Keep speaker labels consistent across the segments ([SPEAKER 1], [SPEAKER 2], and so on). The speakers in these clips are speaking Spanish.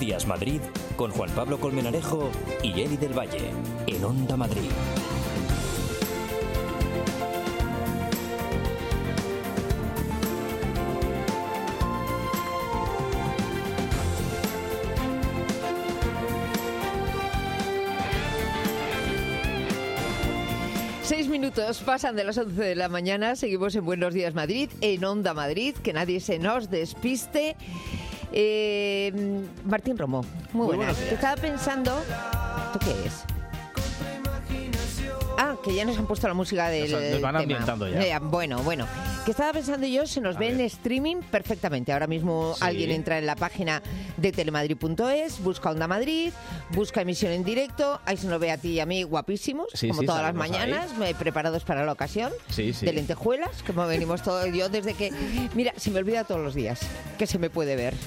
[SPEAKER 1] Días Madrid con Juan Pablo Colmenarejo y Eli del Valle en Onda Madrid.
[SPEAKER 2] Minutos pasan de las 11 de la mañana. Seguimos en Buenos Días Madrid, en Onda Madrid. Que nadie se nos despiste. Martín Romo, muy buenas. Estaba pensando... ¿Esto qué es? Ah, que ya nos han puesto la música del
[SPEAKER 3] nos van ambientando ya.
[SPEAKER 2] Bueno. Que estaba pensando yo, se nos ve en streaming perfectamente. Ahora mismo alguien entra en la página de telemadrid.es, busca Onda Madrid, busca emisión en directo, ahí se nos ve a ti y a mí guapísimos, como todas las mañanas, preparados para la ocasión, de lentejuelas, como venimos todos. Yo desde que... Mira, se me olvida todos los días que se me puede ver.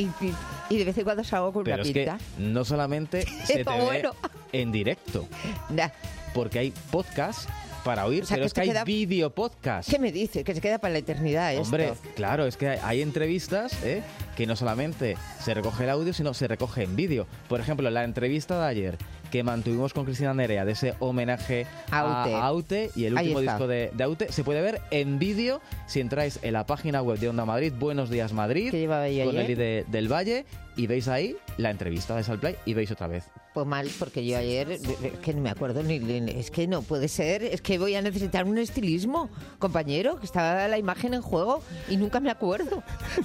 [SPEAKER 2] Y de vez en cuando salgo con una pinta.
[SPEAKER 3] Es que no solamente se te ve en directo, porque hay podcast para oír, pero es que hay vídeo podcast.
[SPEAKER 2] ¿Qué me dices? Que se queda para la eternidad esto.
[SPEAKER 3] Hombre, claro, es que hay entrevistas que no solamente se recoge el audio, sino se recoge en vídeo. Por ejemplo, la entrevista de ayer que mantuvimos con Cristina Nerea de ese homenaje a Aute y el último disco de Aute, se puede ver en vídeo si entráis en la página web de Onda Madrid, Buenos Días Madrid, con Eli del Valle, y veis ahí la entrevista de Salplay y veis otra vez.
[SPEAKER 2] Pues mal, porque yo ayer, es que no me acuerdo, es que no puede ser, es que voy a necesitar un estilismo, compañero, que estaba la imagen en juego y nunca me acuerdo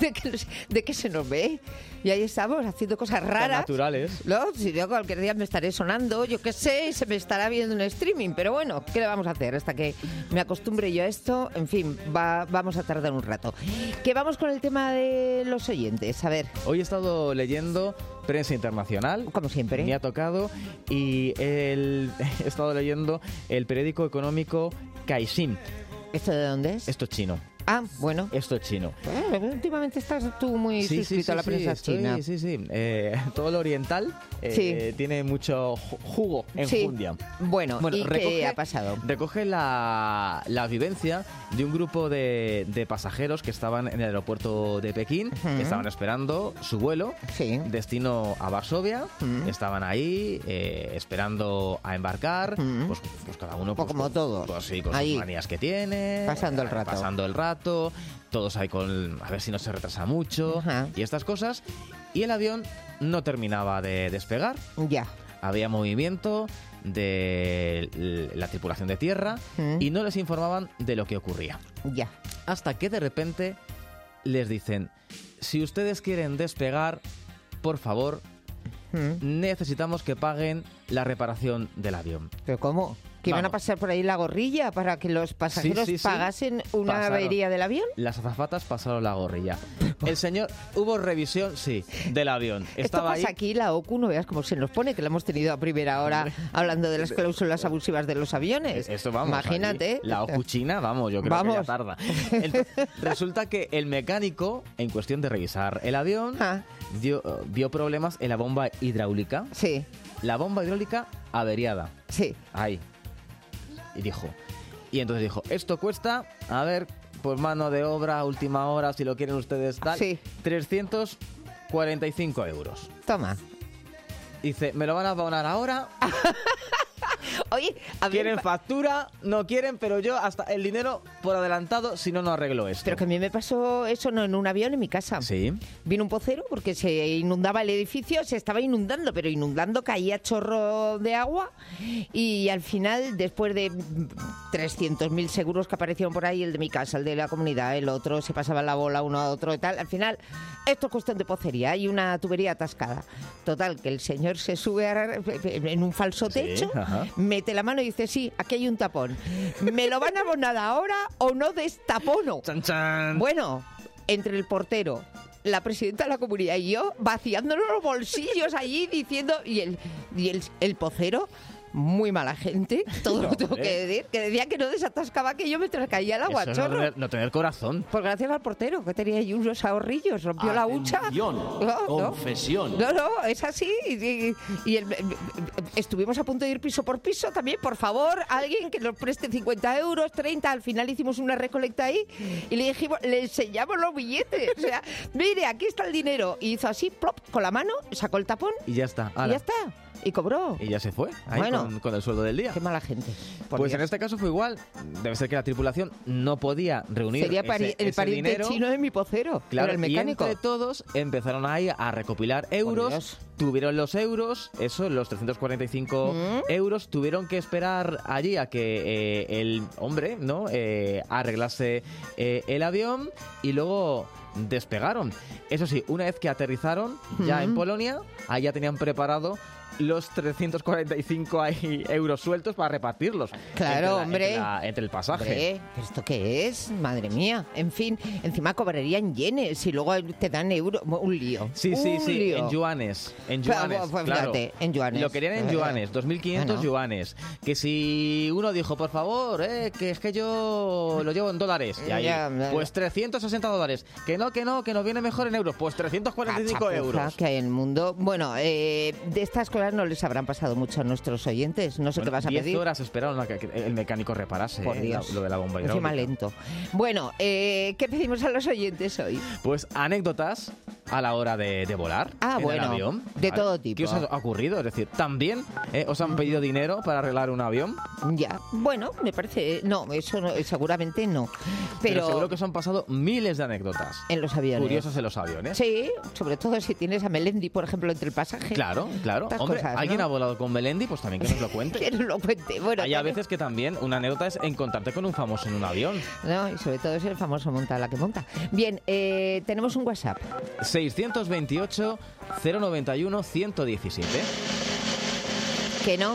[SPEAKER 2] de que se nos ve. Y ahí estamos haciendo cosas raras.
[SPEAKER 3] Tan naturales.
[SPEAKER 2] No, si yo cualquier día me estaré sonando, yo qué sé, se me estará viendo en streaming, pero bueno, ¿qué le vamos a hacer? Hasta que me acostumbre yo a esto, en fin, vamos a tardar un rato. Que vamos con el tema de los oyentes, a ver.
[SPEAKER 3] Hoy he estado leyendo prensa internacional,
[SPEAKER 2] como siempre,
[SPEAKER 3] me ha tocado, y he estado leyendo el periódico económico Caixin.
[SPEAKER 2] ¿Esto de dónde es?
[SPEAKER 3] Esto es chino.
[SPEAKER 2] Ah, bueno.
[SPEAKER 3] Esto es chino.
[SPEAKER 2] Últimamente estás tú muy suscrito a la prensa china.
[SPEAKER 3] Sí. Todo lo oriental tiene mucho jugo en Jundia.
[SPEAKER 2] Bueno, ¿y qué ha pasado?
[SPEAKER 3] Recoge la vivencia de un grupo de pasajeros que estaban en el aeropuerto de Pekín, que estaban esperando su vuelo, destino a Varsovia. Estaban ahí esperando a embarcar, pues cada uno...
[SPEAKER 2] Pues como todos.
[SPEAKER 3] Pues sí, con sus manías que tiene.
[SPEAKER 2] Pasando el rato.
[SPEAKER 3] Todos ahí a ver si no se retrasa mucho y estas cosas, y el avión no terminaba de despegar. Había movimiento de la tripulación de tierra y no les informaban de lo que ocurría. Hasta que de repente les dicen: si ustedes quieren despegar, por favor, necesitamos que paguen la reparación del avión.
[SPEAKER 2] ¿Pero cómo? ¿Que iban a pasar por ahí la gorrilla para que los pasajeros pagasen una avería del avión?
[SPEAKER 3] Las azafatas pasaron la gorrilla. El señor... Hubo revisión, del avión.
[SPEAKER 2] Esto pasa aquí, la OCU, no veas cómo se nos pone, que la hemos tenido a primera hora hablando de las cláusulas abusivas de los aviones.
[SPEAKER 3] Esto, vamos,
[SPEAKER 2] imagínate.
[SPEAKER 3] Allí, la OCU china, yo creo que ya tarda. Resulta que el mecánico, en cuestión de revisar el avión, vio problemas en la bomba hidráulica. La bomba hidráulica averiada. Ahí. Y entonces dijo, esto cuesta, a ver, pues mano de obra, última hora, si lo quieren ustedes tal, 345 euros.
[SPEAKER 2] Toma.
[SPEAKER 3] Dice, ¿me lo van a abonar ahora?
[SPEAKER 2] Oye,
[SPEAKER 3] ¿quieren factura? No quieren, pero yo hasta el dinero por adelantado, si no arreglo esto.
[SPEAKER 2] Pero que a mí me pasó eso en un avión en mi casa. Vino un pocero porque se inundaba el edificio, se estaba inundando, pero inundando, caía chorro de agua, y al final, después de 300.000 seguros que aparecieron por ahí, el de mi casa, el de la comunidad, el otro, se pasaba la bola uno a otro y tal, al final, esto es cuestión de pocería, hay una tubería atascada. Total, que el señor se sube en un falso techo, mete la mano y dice, sí, aquí hay un tapón. ¿Me lo van a abonar ahora o no destapono?
[SPEAKER 3] ¡Chan, chan!
[SPEAKER 2] Bueno, entre el portero, la presidenta de la comunidad y yo, vaciándonos los bolsillos allí, diciendo... Y el pocero... muy mala gente, todo lo tengo que decir, que decía que no desatascaba que yo mientras caía el agua, chorro.
[SPEAKER 3] No tener corazón.
[SPEAKER 2] Pues gracias al portero, que tenía ahí unos ahorrillos, rompió la hucha.
[SPEAKER 4] Confesión.
[SPEAKER 2] No, es así. Y estuvimos a punto de ir piso por piso también. Por favor, alguien que nos preste 50 euros, 30. Al final hicimos una recolecta ahí y le dijimos, le enseñamos los billetes. O sea, mire, aquí está el dinero. Y hizo así, plop, con la mano, sacó el tapón.
[SPEAKER 3] Y ya está.
[SPEAKER 2] Y ya está. Y cobró.
[SPEAKER 3] Y ya se fue, ahí con el sueldo del día.
[SPEAKER 2] Qué mala gente.
[SPEAKER 3] Pues en este caso fue igual. Debe ser que la tripulación no podía reunir
[SPEAKER 2] Sería el pariente
[SPEAKER 3] dinero.
[SPEAKER 2] Chino de mi pocero.
[SPEAKER 3] Claro,
[SPEAKER 2] el mecánico.
[SPEAKER 3] Y entre todos empezaron ahí a recopilar euros. Tuvieron los euros, los 345 euros. Tuvieron que esperar allí a que el hombre arreglase el avión y luego despegaron. Eso sí, una vez que aterrizaron ya en Polonia, ahí ya tenían preparado los 345 euros sueltos para repartirlos.
[SPEAKER 2] Claro,
[SPEAKER 3] entre el pasaje.
[SPEAKER 2] ¿Pero esto qué es? Madre mía. En fin, encima cobrarían yenes y luego te dan euros. Un lío.
[SPEAKER 3] Sí, lío. En yuanes.
[SPEAKER 2] Pues, fíjate, en yuanes.
[SPEAKER 3] Lo querían en yuanes, 2.500 yuanes. Que si uno dijo, por favor, que es que yo lo llevo en dólares. Y ahí, pues 360 dólares. Que nos viene mejor en euros. Pues 345 euros.
[SPEAKER 2] Que hay en el mundo. Bueno, de estas cosas no les habrán pasado mucho a nuestros oyentes. No sé qué vas a pedir.
[SPEAKER 3] 10 horas esperaron a que el mecánico reparase lo de la bomba hidráulica.
[SPEAKER 2] Encima lento. Bueno, ¿qué pedimos a los oyentes hoy?
[SPEAKER 3] Pues anécdotas a la hora de volar en el avión.
[SPEAKER 2] De todo tipo.
[SPEAKER 3] ¿Qué os ha ocurrido? Es decir, ¿también os han pedido dinero para arreglar un avión?
[SPEAKER 2] Ya, bueno, me parece... No, eso no, seguramente no. Pero
[SPEAKER 3] seguro que os han pasado miles de anécdotas.
[SPEAKER 2] En los aviones.
[SPEAKER 3] Curiosas en los aviones.
[SPEAKER 2] Sí, sobre todo si tienes a Melendi, por ejemplo, entre el pasaje.
[SPEAKER 3] Claro. Hombre, ¿alguien ha volado con Melendi? Pues también que nos lo cuente.
[SPEAKER 2] Que nos lo cuente. Bueno,
[SPEAKER 3] hay a veces que también una anécdota es encontrarte con un famoso en un avión.
[SPEAKER 2] No, y sobre todo es el famoso monta la que monta. Bien, tenemos un WhatsApp.
[SPEAKER 3] 628 091 117.
[SPEAKER 2] Que no.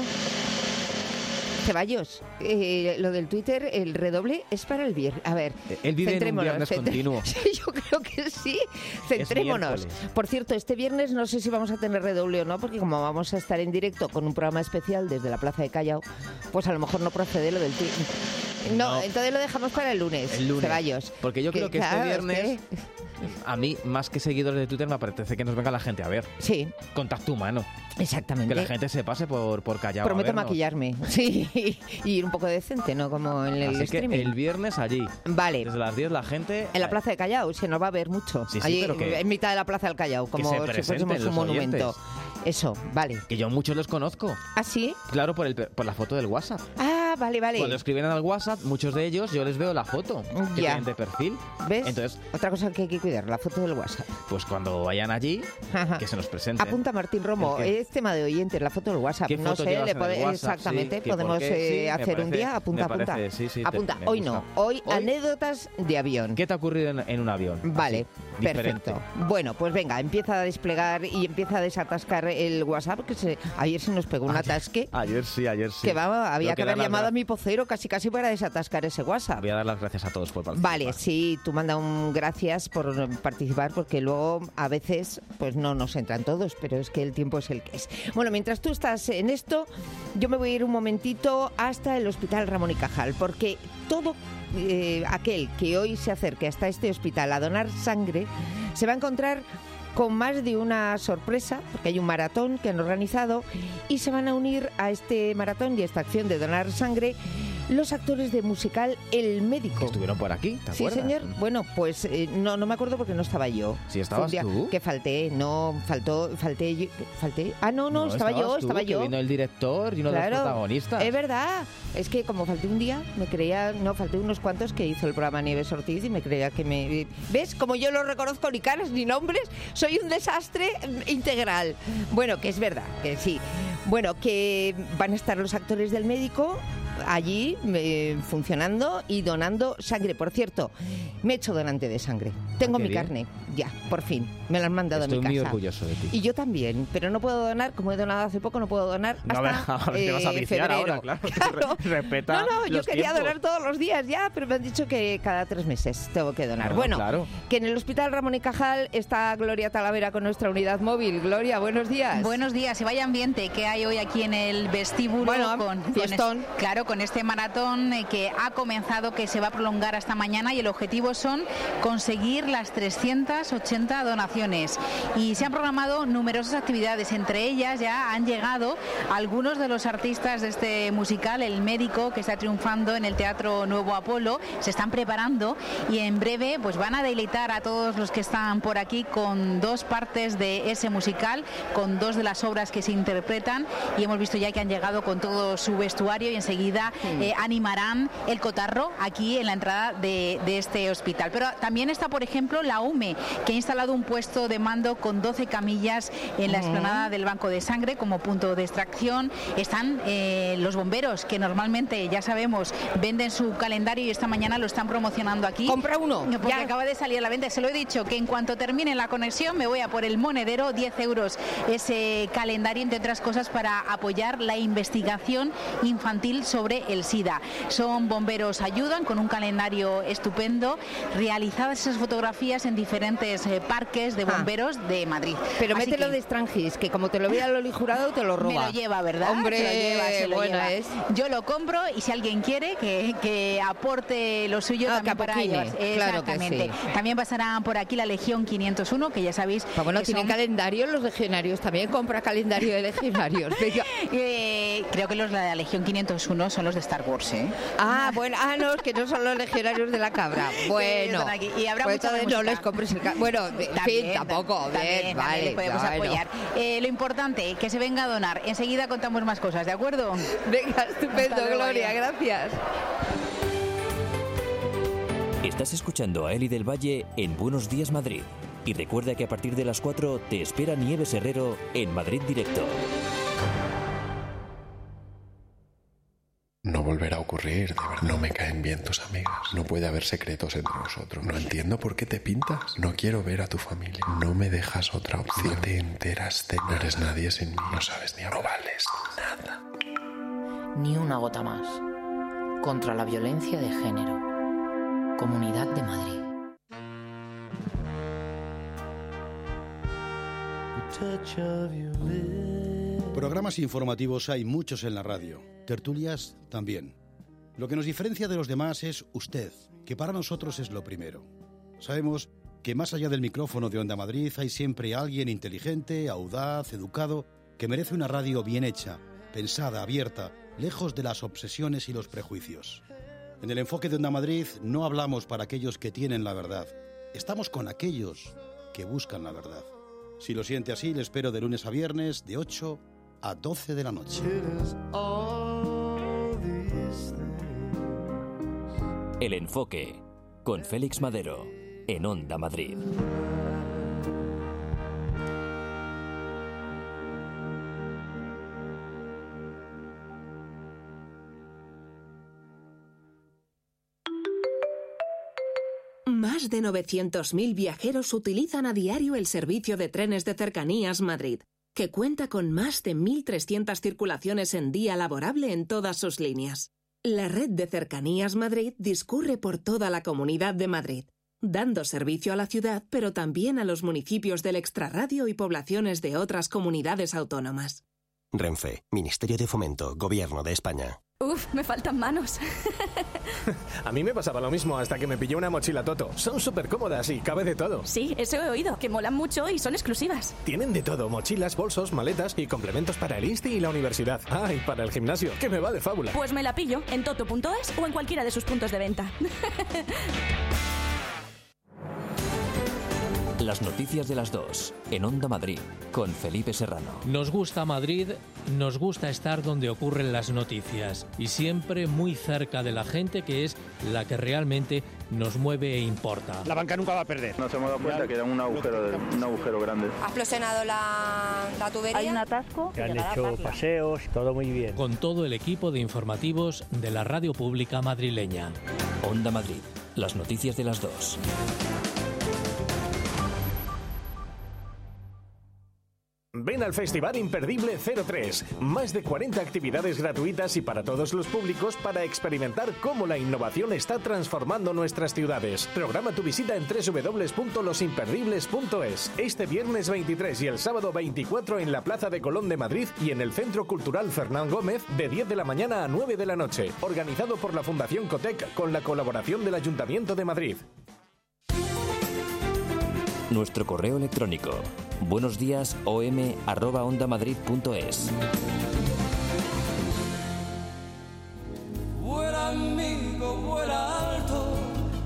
[SPEAKER 2] Ceballos, lo del Twitter, el redoble es para el viernes. A ver,
[SPEAKER 3] él vive en un viernes continuo.
[SPEAKER 2] Sí, yo creo que sí. Centrémonos. Por cierto, este viernes no sé si vamos a tener redoble o no, porque como vamos a estar en directo con un programa especial desde la Plaza de Callao, pues a lo mejor no procede lo del Twitter. No, entonces lo dejamos para el lunes. Ceballos.
[SPEAKER 3] Porque yo creo que este viernes... A mí, más que seguidores de Twitter, me apetece que nos venga la gente a ver.
[SPEAKER 2] Sí.
[SPEAKER 3] Contacto humano.
[SPEAKER 2] Exactamente.
[SPEAKER 3] Que la gente se pase por Callao.
[SPEAKER 2] Prometo maquillarme. Sí. Y ir un poco decente, ¿no? Como en el streaming.
[SPEAKER 3] Que el viernes allí.
[SPEAKER 2] Vale.
[SPEAKER 3] Desde las 10 la gente...
[SPEAKER 2] En la Plaza de Callao, se nos va a ver mucho.
[SPEAKER 3] Sí,
[SPEAKER 2] allí,
[SPEAKER 3] pero que...
[SPEAKER 2] en mitad de la Plaza del Callao, como si fuésemos un monumento. Eso, vale.
[SPEAKER 3] Que yo muchos los conozco.
[SPEAKER 2] ¿Ah, sí?
[SPEAKER 3] Claro, por la foto del WhatsApp.
[SPEAKER 2] Ah, vale.
[SPEAKER 3] Cuando escriben al WhatsApp, muchos de ellos, yo les veo la foto que tienen de perfil.
[SPEAKER 2] ¿Ves?
[SPEAKER 3] Entonces,
[SPEAKER 2] otra cosa que hay que cuidar, la foto del WhatsApp.
[SPEAKER 3] Pues cuando vayan allí, que se nos presenten.
[SPEAKER 2] Apunta Martín Romo, es tema de oyentes, la foto del WhatsApp.
[SPEAKER 3] No sé,
[SPEAKER 2] exactamente, podemos hacer un día. Apunta. Apunta. Hoy no, hoy anécdotas de avión.
[SPEAKER 3] ¿Qué te ha ocurrido en un avión?
[SPEAKER 2] Vale, perfecto. Bueno, pues venga, empieza a desplegar y empieza a desatascar el WhatsApp, que ayer se nos pegó un atasque.
[SPEAKER 3] Ayer sí.
[SPEAKER 2] Que había que haber llamado a mi vocero casi para desatascar ese WhatsApp.
[SPEAKER 3] Voy a dar las gracias a todos por participar.
[SPEAKER 2] Vale, sí, tú manda un gracias por participar, porque luego a veces pues no nos entran todos, pero es que el tiempo es el que es. Bueno, mientras tú estás en esto, yo me voy a ir un momentito hasta el Hospital Ramón y Cajal, porque todo aquel que hoy se acerque hasta este hospital a donar sangre se va a encontrar con más de una sorpresa, porque hay un maratón que han organizado y se van a unir a este maratón y a esta acción de donar sangre los actores de musical El Médico.
[SPEAKER 3] Que estuvieron por aquí, ¿te acuerdas?
[SPEAKER 2] Sí, señor. Bueno, pues no me acuerdo porque no estaba yo.
[SPEAKER 3] ¿Sí estabas tú?
[SPEAKER 2] Que falté. Ah, no, estaba yo.
[SPEAKER 3] Que vino el director y uno de los protagonistas.
[SPEAKER 2] Es verdad. Es que como falté un día, falté unos cuantos que hizo el programa Nieves Ortiz y me creía que me... ¿Ves? Como yo no reconozco ni caras ni nombres, soy un desastre integral. Bueno, que es verdad, que sí. Bueno, que van a estar los actores del Médico allí funcionando y donando sangre. Por cierto, me he hecho donante de sangre. Tengo mi carne. Ya, por fin. Me lo han mandado a mi casa.
[SPEAKER 3] Estoy muy orgulloso de ti.
[SPEAKER 2] Y yo también, pero no puedo donar, como he donado hace poco, no puedo donar hasta
[SPEAKER 3] te vas a viciar
[SPEAKER 2] febrero.
[SPEAKER 3] ahora, claro. Respeta
[SPEAKER 2] No, yo quería
[SPEAKER 3] tiempos.
[SPEAKER 2] donar todos los días ya, pero me han dicho que cada 3 meses tengo que donar.
[SPEAKER 3] No,
[SPEAKER 2] bueno,
[SPEAKER 3] claro.
[SPEAKER 2] Que en el Hospital Ramón y Cajal está Gloria Talavera con nuestra unidad móvil. Gloria, buenos días.
[SPEAKER 5] Buenos días, y vaya ambiente que hay hoy aquí en el vestíbulo
[SPEAKER 2] fiestón.
[SPEAKER 5] con este maratón que ha comenzado, que se va a prolongar hasta mañana, y el objetivo son conseguir las 380 donaciones. Y se han programado numerosas actividades, entre ellas ya han llegado algunos de los artistas de este musical, El Médico, que está triunfando en el Teatro Nuevo Apolo. Se están preparando y en breve pues van a deleitar a todos los que están por aquí con 2 partes de ese musical, con 2 de las obras que se interpretan, y hemos visto ya que han llegado con todo su vestuario y enseguida animarán el cotarro aquí en la entrada de este hospital. Pero también está, por ejemplo, la UME, que ha instalado un puesto de mando con 12 camillas en la explanada del Banco de Sangre como punto de extracción. Están los bomberos, que normalmente, ya sabemos, venden su calendario, y esta mañana lo están promocionando aquí.
[SPEAKER 2] Compra uno.
[SPEAKER 5] Porque acaba de salir a la venta. Se lo he dicho, que en cuanto termine la conexión me voy a por el monedero, 10 euros ese calendario, entre otras cosas para apoyar la investigación infantil sobre el SIDA. Son bomberos, ayudan con un calendario estupendo, realizadas esas fotografías en diferentes parques de bomberos de Madrid.
[SPEAKER 2] Pero así mételo de Strangis, que como te lo vea Loli Jurado te lo roba.
[SPEAKER 5] Me lo lleva, ¿verdad?
[SPEAKER 2] Hombre,
[SPEAKER 5] se lo
[SPEAKER 2] buena
[SPEAKER 5] lleva.
[SPEAKER 2] es.
[SPEAKER 5] Yo lo compro, y si alguien quiere que aporte lo suyo también para ellos.
[SPEAKER 2] Claro que sí.
[SPEAKER 5] También pasarán por aquí la Legión 501, que ya sabéis.
[SPEAKER 2] Pero bueno, tienen calendario los legionarios, también compra calendario de legionarios.
[SPEAKER 5] Creo que los de la Legión 501 son los de Star Wars, ¿eh?
[SPEAKER 2] No, es que no son los legionarios de la cabra. Bueno,
[SPEAKER 5] y habrá
[SPEAKER 2] pues
[SPEAKER 5] mucha
[SPEAKER 2] entonces no les compres el bueno, en fin, tampoco.
[SPEAKER 5] También
[SPEAKER 2] vale,
[SPEAKER 5] podemos apoyar. Lo importante, que se venga a donar. Enseguida contamos más cosas, ¿de acuerdo?
[SPEAKER 2] Venga, estupendo, Gloria, gracias.
[SPEAKER 1] Estás escuchando a Eli del Valle en Buenos Días Madrid. Y recuerda que a partir de las 4 te espera Nieves Herrero en Madrid Directo.
[SPEAKER 6] No volverá a ocurrir, de verdad. No me caen bien tus amigas. No puede haber secretos entre nosotros. No entiendo por qué te pintas. No quiero ver a tu familia. No me dejas otra opción. No te enteras de nada. No eres nadie sin mí. No sabes ni hablar. No vales nada.
[SPEAKER 7] Ni una gota más. Contra la violencia de género. Comunidad de Madrid.
[SPEAKER 8] Programas informativos hay muchos en la radio, tertulias también. Lo que nos diferencia de los demás es usted, que para nosotros es lo primero. Sabemos que más allá del micrófono de Onda Madrid hay siempre alguien inteligente, audaz, educado, que merece una radio bien hecha, pensada, abierta, lejos de las obsesiones y los prejuicios. En el enfoque de Onda Madrid no hablamos para aquellos que tienen la verdad, estamos con aquellos que buscan la verdad. Si lo siente así, le espero de lunes a viernes de 8 a 12 de la noche.
[SPEAKER 1] El Enfoque, con Félix Madero, en Onda Madrid.
[SPEAKER 9] Más de 900.000 viajeros utilizan a diario el servicio de trenes de Cercanías Madrid, que cuenta con más de 1.300 circulaciones en día laborable en todas sus líneas. La red de Cercanías Madrid discurre por toda la Comunidad de Madrid, dando servicio a la ciudad, pero también a los municipios del extrarradio y poblaciones de otras comunidades autónomas.
[SPEAKER 10] Renfe, Ministerio de Fomento, Gobierno de España.
[SPEAKER 11] Uf, me faltan manos.
[SPEAKER 12] A mí me pasaba lo mismo hasta que me pilló una mochila Toto. Son súper cómodas y cabe de todo.
[SPEAKER 11] Sí, eso he oído, que molan mucho y son exclusivas.
[SPEAKER 12] Tienen de todo, mochilas, bolsos, maletas y complementos para el Insti y la universidad. Ah, y para el gimnasio, que me va de fábula.
[SPEAKER 11] Pues me la pillo en toto.es o en cualquiera de sus puntos de venta.
[SPEAKER 1] Las noticias de las 2, en Onda Madrid, con Felipe Serrano.
[SPEAKER 13] Nos gusta Madrid, nos gusta estar donde ocurren las noticias y siempre muy cerca de la gente, que es la que realmente nos mueve e importa.
[SPEAKER 14] La banca nunca va a perder.
[SPEAKER 15] Nos hemos dado cuenta que era un agujero grande.
[SPEAKER 16] Ha explosionado la tubería.
[SPEAKER 17] Hay un atasco.
[SPEAKER 14] Se han hecho paseos, todo muy bien.
[SPEAKER 13] Con todo el equipo de informativos de la radio pública madrileña.
[SPEAKER 1] Onda Madrid, las noticias de las 2.
[SPEAKER 12] Ven al Festival Imperdible 03. Más de 40 actividades gratuitas y para todos los públicos para experimentar cómo la innovación está transformando nuestras ciudades. Programa tu visita en www.losimperdibles.es. Este viernes 23 y el sábado 24 en la Plaza de Colón de Madrid y en el Centro Cultural Fernán Gómez de 10 de la mañana a 9 de la noche. Organizado por la Fundación Cotec con la colaboración del Ayuntamiento de Madrid.
[SPEAKER 1] Nuestro correo electrónico buenosdiasom@ondamadrid.es.
[SPEAKER 17] Vuela amigo, vuela alto,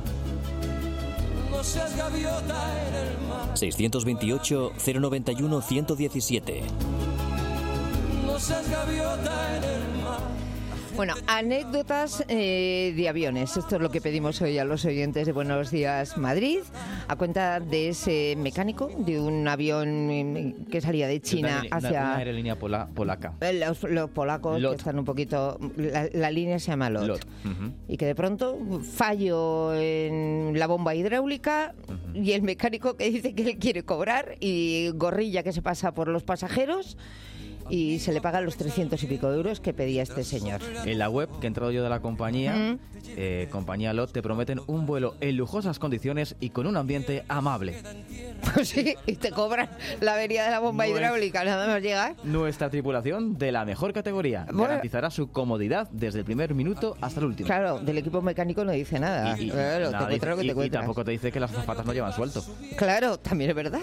[SPEAKER 17] no seas gaviota en el mar.
[SPEAKER 1] 628 091 117.
[SPEAKER 17] No seas gaviota en el mar.
[SPEAKER 2] Bueno, anécdotas de aviones. Esto es lo que pedimos hoy a los oyentes de Buenos Días Madrid, a cuenta de ese mecánico de un avión que salía de China hacia...
[SPEAKER 3] Una aerolínea polaca.
[SPEAKER 2] Los polacos
[SPEAKER 3] LOT.
[SPEAKER 2] que están un poquito... La línea se llama LOT.
[SPEAKER 3] Uh-huh.
[SPEAKER 2] Y que de pronto fallo en la bomba hidráulica y el mecánico que dice que él quiere cobrar y gorrilla que se pasa por los pasajeros y se le pagan los 300 y pico de euros que pedía este señor.
[SPEAKER 3] En la web que he entrado yo de la compañía, compañía LOT, te prometen un vuelo en lujosas condiciones y con un ambiente amable.
[SPEAKER 2] Pues sí, y te cobran la avería de la bomba hidráulica, nada más llegar.
[SPEAKER 3] Nuestra tripulación de la mejor categoría garantizará su comodidad desde el primer minuto hasta el último.
[SPEAKER 2] Claro, del equipo mecánico no dice nada. Claro, te encuentras lo que te encuentras.
[SPEAKER 3] Y tampoco te dice que las azafatas no llevan suelto.
[SPEAKER 2] Claro, también es verdad.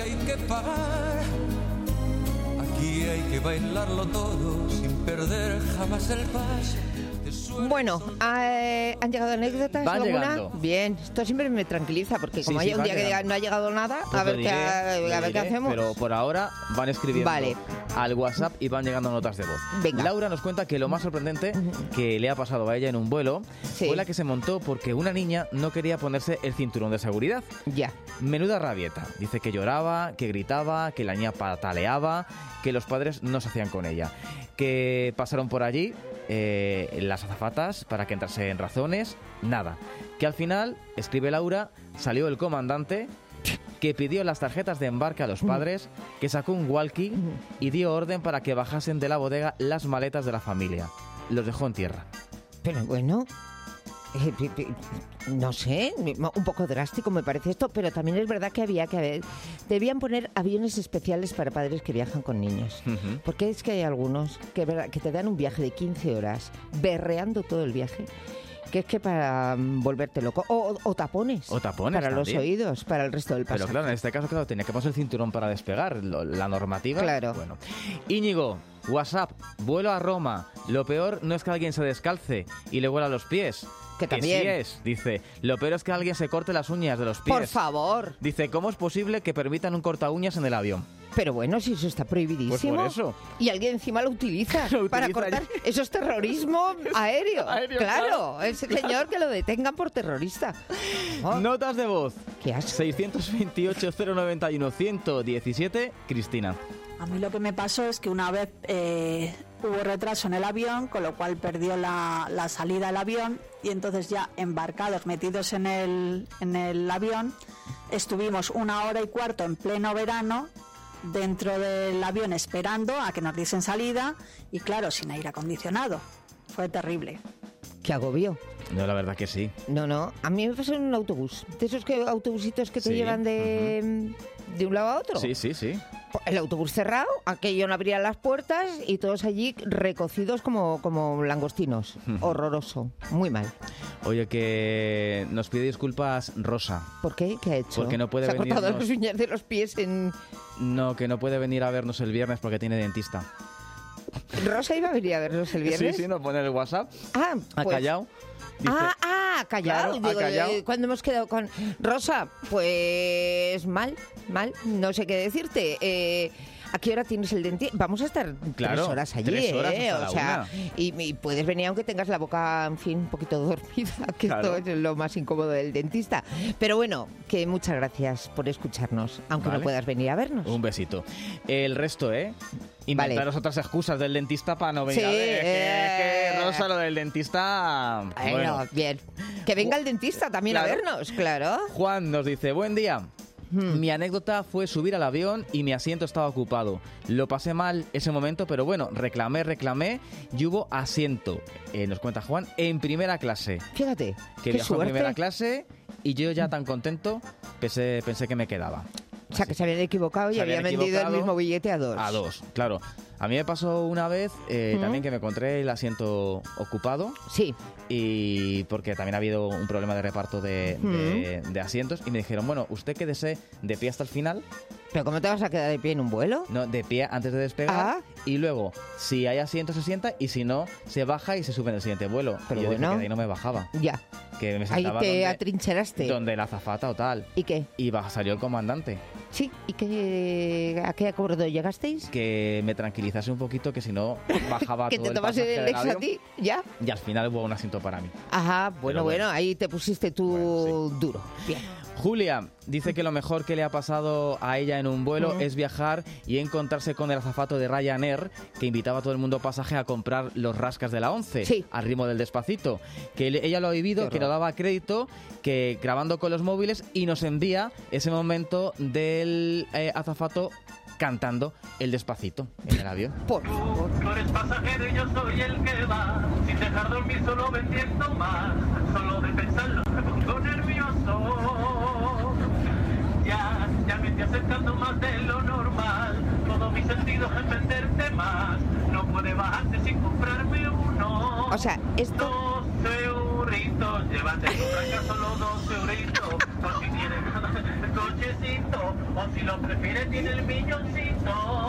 [SPEAKER 17] Aquí hay que bailarlo todo sin perder jamás el paso.
[SPEAKER 2] Bueno, ¿han llegado anécdotas
[SPEAKER 3] Van
[SPEAKER 2] alguna?
[SPEAKER 3] llegando.
[SPEAKER 2] Bien, esto siempre me tranquiliza porque como hay un día que no ha llegado nada,
[SPEAKER 3] Pues
[SPEAKER 2] a ver qué hacemos.
[SPEAKER 3] Pero por ahora van escribiendo al WhatsApp y van llegando notas de voz.
[SPEAKER 2] Venga.
[SPEAKER 3] Laura nos cuenta que lo más sorprendente que le ha pasado a ella en un vuelo fue la que se montó porque una niña no quería ponerse el cinturón de seguridad.
[SPEAKER 2] Ya.
[SPEAKER 3] Menuda rabieta. Dice que lloraba, que gritaba, que la niña pataleaba, que los padres no se hacían con ella. Que pasaron por allí las azafatas para que entrase en razones, nada. Que al final, escribe Laura, salió el comandante que pidió las tarjetas de embarque a los padres, que sacó un walkie y dio orden para que bajasen de la bodega las maletas de la familia. Los dejó en tierra.
[SPEAKER 2] Pero bueno, no sé, un poco drástico me parece esto, pero también es verdad que debían poner aviones especiales para padres que viajan con niños. Porque es que hay algunos que te dan un viaje de 15 horas berreando todo el viaje, que es que para volverte loco. O tapones.
[SPEAKER 3] O tapones
[SPEAKER 2] para
[SPEAKER 3] también.
[SPEAKER 2] Los oídos, para el resto del pasaje.
[SPEAKER 3] Pero claro, en este caso, tenía que poner el cinturón para despegar. La normativa.
[SPEAKER 2] Claro.
[SPEAKER 3] Bueno. Íñigo, WhatsApp, vuelo a Roma. Lo peor no es que alguien se descalce y le huela los pies.
[SPEAKER 2] Que también.
[SPEAKER 3] Sí es, dice. Lo peor es que alguien se corte las uñas de los pies.
[SPEAKER 2] Por favor.
[SPEAKER 3] Dice, ¿cómo es posible que permitan un corta uñas en el avión?
[SPEAKER 2] Pero bueno, si eso está prohibidísimo.
[SPEAKER 3] Pues por eso.
[SPEAKER 2] Y alguien encima lo utiliza para cortar. Eso es terrorismo aéreo. Claro, el señor que lo detengan por terrorista.
[SPEAKER 3] Notas de voz.
[SPEAKER 2] ¿Qué haces?
[SPEAKER 3] 628 091 117. Cristina.
[SPEAKER 18] A mí lo que me pasó es que una vez hubo retraso en el avión, con lo cual perdió la salida del avión, y entonces ya embarcados, metidos en el avión, estuvimos 1 hora y cuarto en pleno verano dentro del avión esperando a que nos diesen salida, y claro, sin aire acondicionado. Fue terrible.
[SPEAKER 2] Qué agobio.
[SPEAKER 3] No, la verdad que sí.
[SPEAKER 2] No, a mí me pasó en un autobús. De esos autobusitos que te llevan de un lado a otro.
[SPEAKER 3] Sí.
[SPEAKER 2] El autobús cerrado, aquello no abría las puertas y todos allí recocidos como langostinos. Horroroso, muy mal.
[SPEAKER 3] Oye, que nos pide disculpas Rosa.
[SPEAKER 2] ¿Por qué? ¿Qué ha hecho?
[SPEAKER 3] Porque no puede venir.
[SPEAKER 2] Se ha cortado las uñas de los pies en...
[SPEAKER 3] No, que no puede venir a vernos el viernes porque tiene dentista.
[SPEAKER 2] ¿Rosa iba a venir a vernos el viernes?
[SPEAKER 3] Sí, nos pone el WhatsApp.
[SPEAKER 2] Pues...
[SPEAKER 3] Ha callado.
[SPEAKER 2] Dice, callado.
[SPEAKER 3] Claro, callado.
[SPEAKER 2] Cuando hemos quedado con Rosa, pues mal, no sé qué decirte. ¿A qué hora tienes el dentista? Vamos a estar 3 horas allí,
[SPEAKER 3] 3 horas hasta
[SPEAKER 2] o sea, y puedes venir aunque tengas la boca, en fin, un poquito dormida, que esto es lo más incómodo del dentista. Pero bueno, que muchas gracias por escucharnos, aunque no puedas venir a vernos.
[SPEAKER 3] Un besito. El resto, inventaros otras excusas del dentista para no venir a ver. Es que Rosa, lo del dentista...
[SPEAKER 2] Bueno, bien. Que venga el dentista también a vernos, claro.
[SPEAKER 3] Juan nos dice, buen día. Mi anécdota fue subir al avión y mi asiento estaba ocupado. Lo pasé mal ese momento, pero bueno, reclamé y hubo asiento, nos cuenta Juan, en primera clase.
[SPEAKER 2] Fíjate,
[SPEAKER 3] que viajó en primera clase y yo ya tan contento pensé que me quedaba.
[SPEAKER 2] O sea, que se habían equivocado y habían vendido el mismo billete a 2.
[SPEAKER 3] A 2, claro. A mí me pasó una vez también que me encontré el asiento ocupado.
[SPEAKER 2] Sí.
[SPEAKER 3] Y porque también ha habido un problema de reparto de asientos. Y me dijeron, bueno, usted quédese de pie hasta el final.
[SPEAKER 2] ¿Pero cómo te vas a quedar de pie en un vuelo?
[SPEAKER 3] No, de pie antes de despegar. Y luego, si hay asiento, se sienta. Y si no, se baja y se sube en el siguiente vuelo.
[SPEAKER 2] Pero
[SPEAKER 3] y yo
[SPEAKER 2] bueno,
[SPEAKER 3] dije que de ahí no me bajaba.
[SPEAKER 2] Ya.
[SPEAKER 3] Que me
[SPEAKER 2] ahí te atrincheraste.
[SPEAKER 3] Donde la azafata o tal.
[SPEAKER 2] ¿Y qué?
[SPEAKER 3] Y salió el comandante.
[SPEAKER 2] Sí, ¿y a qué acuerdo llegasteis?
[SPEAKER 3] Que me tranquilizase un poquito, que si no bajaba
[SPEAKER 2] que
[SPEAKER 3] todo
[SPEAKER 2] te tomase el ex a ti, ¿ya?
[SPEAKER 3] Y al final hubo un asiento para mí.
[SPEAKER 2] Ajá, bueno, ahí te pusiste tú duro. Bien.
[SPEAKER 3] Julia dice que lo mejor que le ha pasado a ella en un vuelo es viajar y encontrarse con el azafato de Ryanair, que invitaba a todo el mundo pasaje a comprar los rascas de la 11 al ritmo del Despacito. Que ella lo ha vivido, que lo daba crédito, que grabando con los móviles, y nos envía ese momento del azafato cantando el Despacito en el avión.
[SPEAKER 2] Por favor.
[SPEAKER 19] Tú eres pasajero y yo soy el que va, sin dejar dormir solo vendiendo más, solo de pensarlo me pongo nervioso. Ya me estoy acercando más de lo normal, todos mis sentidos en venderte más, no puede bajarte sin comprarme uno.
[SPEAKER 2] O sea, esto...
[SPEAKER 19] 12 euritos, llévate tu tranca solo 12 euritos, por si tienes el cochecito, o si lo prefieres tiene el milloncito.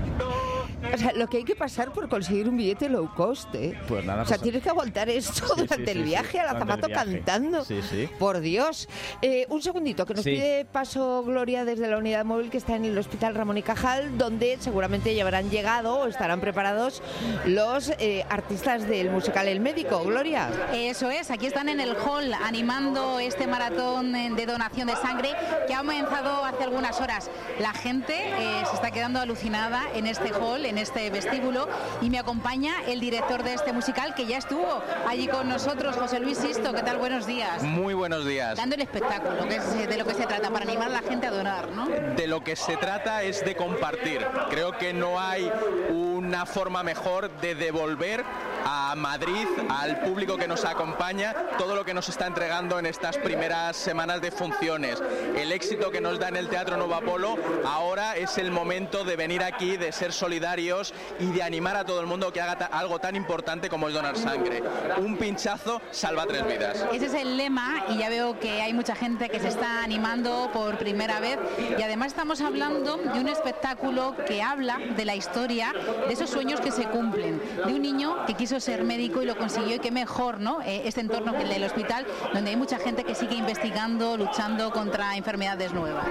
[SPEAKER 2] O sea, lo que hay que pasar por conseguir un billete low cost, ¿eh?
[SPEAKER 3] Pues nada,
[SPEAKER 2] o sea, tienes que aguantar esto durante el viaje, al azafato cantando.
[SPEAKER 3] Sí.
[SPEAKER 2] Por Dios. Un segundito, que nos pide paso Gloria desde la unidad móvil que está en el Hospital Ramón y Cajal, donde seguramente ya habrán llegado o estarán preparados los artistas del musical El Médico. Gloria.
[SPEAKER 5] Eso es, aquí están en el hall animando este maratón de donación de sangre que ha comenzado hace algunas horas. La gente se está quedando alucinada en este hall, en este vestíbulo, y me acompaña el director de este musical que ya estuvo allí con nosotros, José Luis Sisto. ¿Qué tal? Buenos días.
[SPEAKER 20] Muy buenos días.
[SPEAKER 5] Dando el espectáculo, que es de lo que se trata, para animar a la gente a donar, ¿no?
[SPEAKER 20] De lo que se trata es de compartir. Creo que no hay una forma mejor de devolver a Madrid, al público que nos acompaña, todo lo que nos está entregando en estas primeras semanas de funciones. El éxito que nos da en el Teatro Nuevo Apolo, ahora es el momento de venir aquí, de ser solidarios y de animar a todo el mundo que haga algo tan importante como es donar sangre. Un pinchazo salva 3 vidas.
[SPEAKER 5] Ese es el lema, y ya veo que hay mucha gente que se está animando por primera vez, y además estamos hablando de un espectáculo que habla de la historia, de esos sueños que se cumplen, de un niño que quiso ser médico y lo consiguió, y qué mejor, ¿no? Este entorno que el del hospital, donde hay mucha gente que sigue investigando, luchando contra enfermedades nuevas.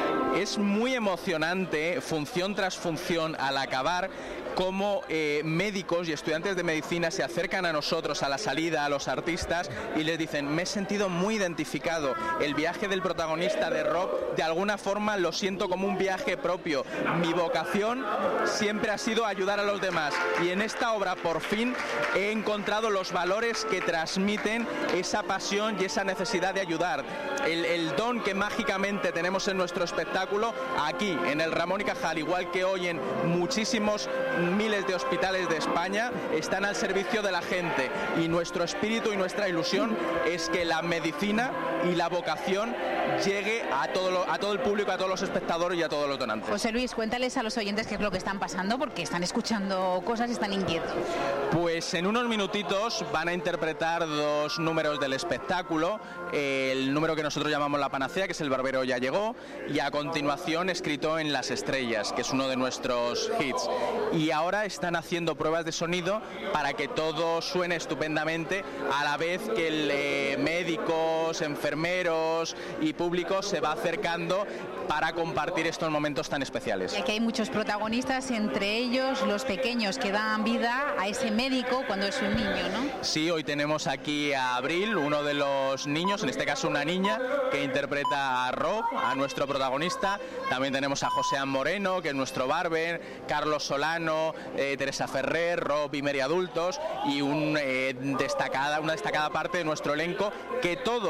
[SPEAKER 20] Es muy emocionante, función tras función, al acabar, cómo médicos y estudiantes de medicina se acercan a nosotros a la salida, a los artistas, y les dicen: me he sentido muy identificado, el viaje del protagonista de Rob, de alguna forma lo siento como un viaje propio, mi vocación siempre ha sido ayudar a los demás, y en esta obra por fin he encontrado los valores que transmiten esa pasión y esa necesidad de ayudar. El don que mágicamente tenemos en nuestro espectáculo, aquí en el Ramón y Cajal, igual que hoy en muchísimos miles de hospitales de España, están al servicio de la gente, y nuestro espíritu y nuestra ilusión es que la medicina y la vocación llegue a todo el público, a todos los espectadores y a todos los donantes.
[SPEAKER 5] José Luis, cuéntales a los oyentes qué es lo que están pasando, porque están escuchando cosas y están inquietos.
[SPEAKER 20] Pues en unos minutitos van a interpretar 2 números del espectáculo, el número que nosotros llamamos La Panacea, que es El Barbero ya llegó, y a continuación Escrito en las estrellas, que es uno de nuestros hits. Y ahora están haciendo pruebas de sonido para que todo suene estupendamente, a la vez que médicos, enfermeros y público se va acercando para compartir estos momentos tan especiales.
[SPEAKER 5] Y aquí hay muchos protagonistas, entre ellos los pequeños que dan vida a ese médico cuando es un niño, ¿no?
[SPEAKER 20] Sí, hoy tenemos aquí a Abril, uno de los niños, en este caso una niña, que interpreta a Rob, a nuestro protagonista. También tenemos a José Moreno, que es nuestro barber, Carlos Solano, Teresa Ferrer, Rob y Mary Adultos, y una destacada parte de nuestro elenco, que todos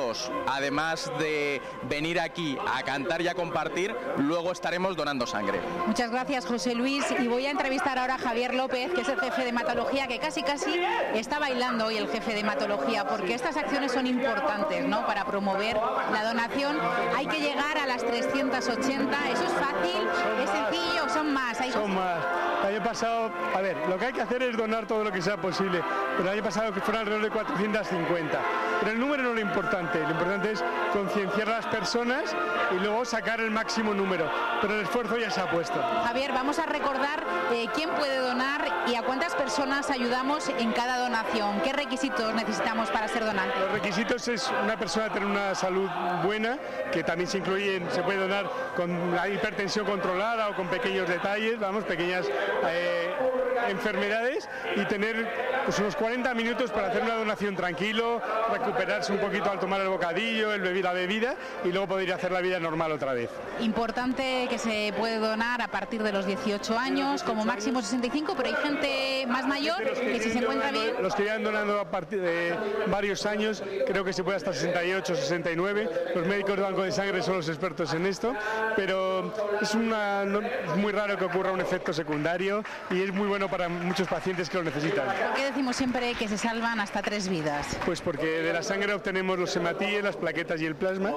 [SPEAKER 20] además de venir aquí a cantar y a compartir, luego estaremos donando sangre.
[SPEAKER 5] Muchas gracias, José Luis, y voy a entrevistar ahora a Javier López, que es el jefe de hematología, que casi está bailando hoy el jefe de hematología, porque estas acciones son importantes, ¿no?, para promover la donación. Hay que llegar a las 380, ¿eso es fácil? ¿Es sencillo? ¿Son más?
[SPEAKER 21] Son más. El año pasado, a ver, lo que hay que hacer es donar todo lo que sea posible, pero el año pasado que fueron alrededor de 450. Pero el número no es lo importante es concienciar a las personas y luego sacar el máximo número, pero el esfuerzo ya se ha puesto.
[SPEAKER 5] Javier, vamos a recordar quién puede donar y a cuántas personas ayudamos en cada donación. ¿Qué requisitos necesitamos para ser donante?
[SPEAKER 21] Los requisitos es una persona tener una salud buena, que también se puede donar con la hipertensión controlada o con pequeños detalles, pequeñas enfermedades, y tener pues unos 40 minutos para hacer una donación tranquilo, recuperarse un poquito al tomar el bocadillo, la bebida, y luego poder ir a hacer la vida normal otra vez.
[SPEAKER 5] Importante que se puede donar a partir de los 18 años, como máximo 65, pero hay gente más mayor que si se encuentra bien...
[SPEAKER 21] Los que llevan donando a partir de varios años, creo que se puede hasta 68, 69, los médicos de banco de sangre son los expertos en esto, pero es muy raro que ocurra un efecto secundario y es muy bueno para muchos pacientes que lo necesitan.
[SPEAKER 5] ¿Por qué decimos siempre que se salvan hasta 3 vidas?
[SPEAKER 21] Pues porque de la sangre obtenemos los hematíes, las plaquetas y el plasma,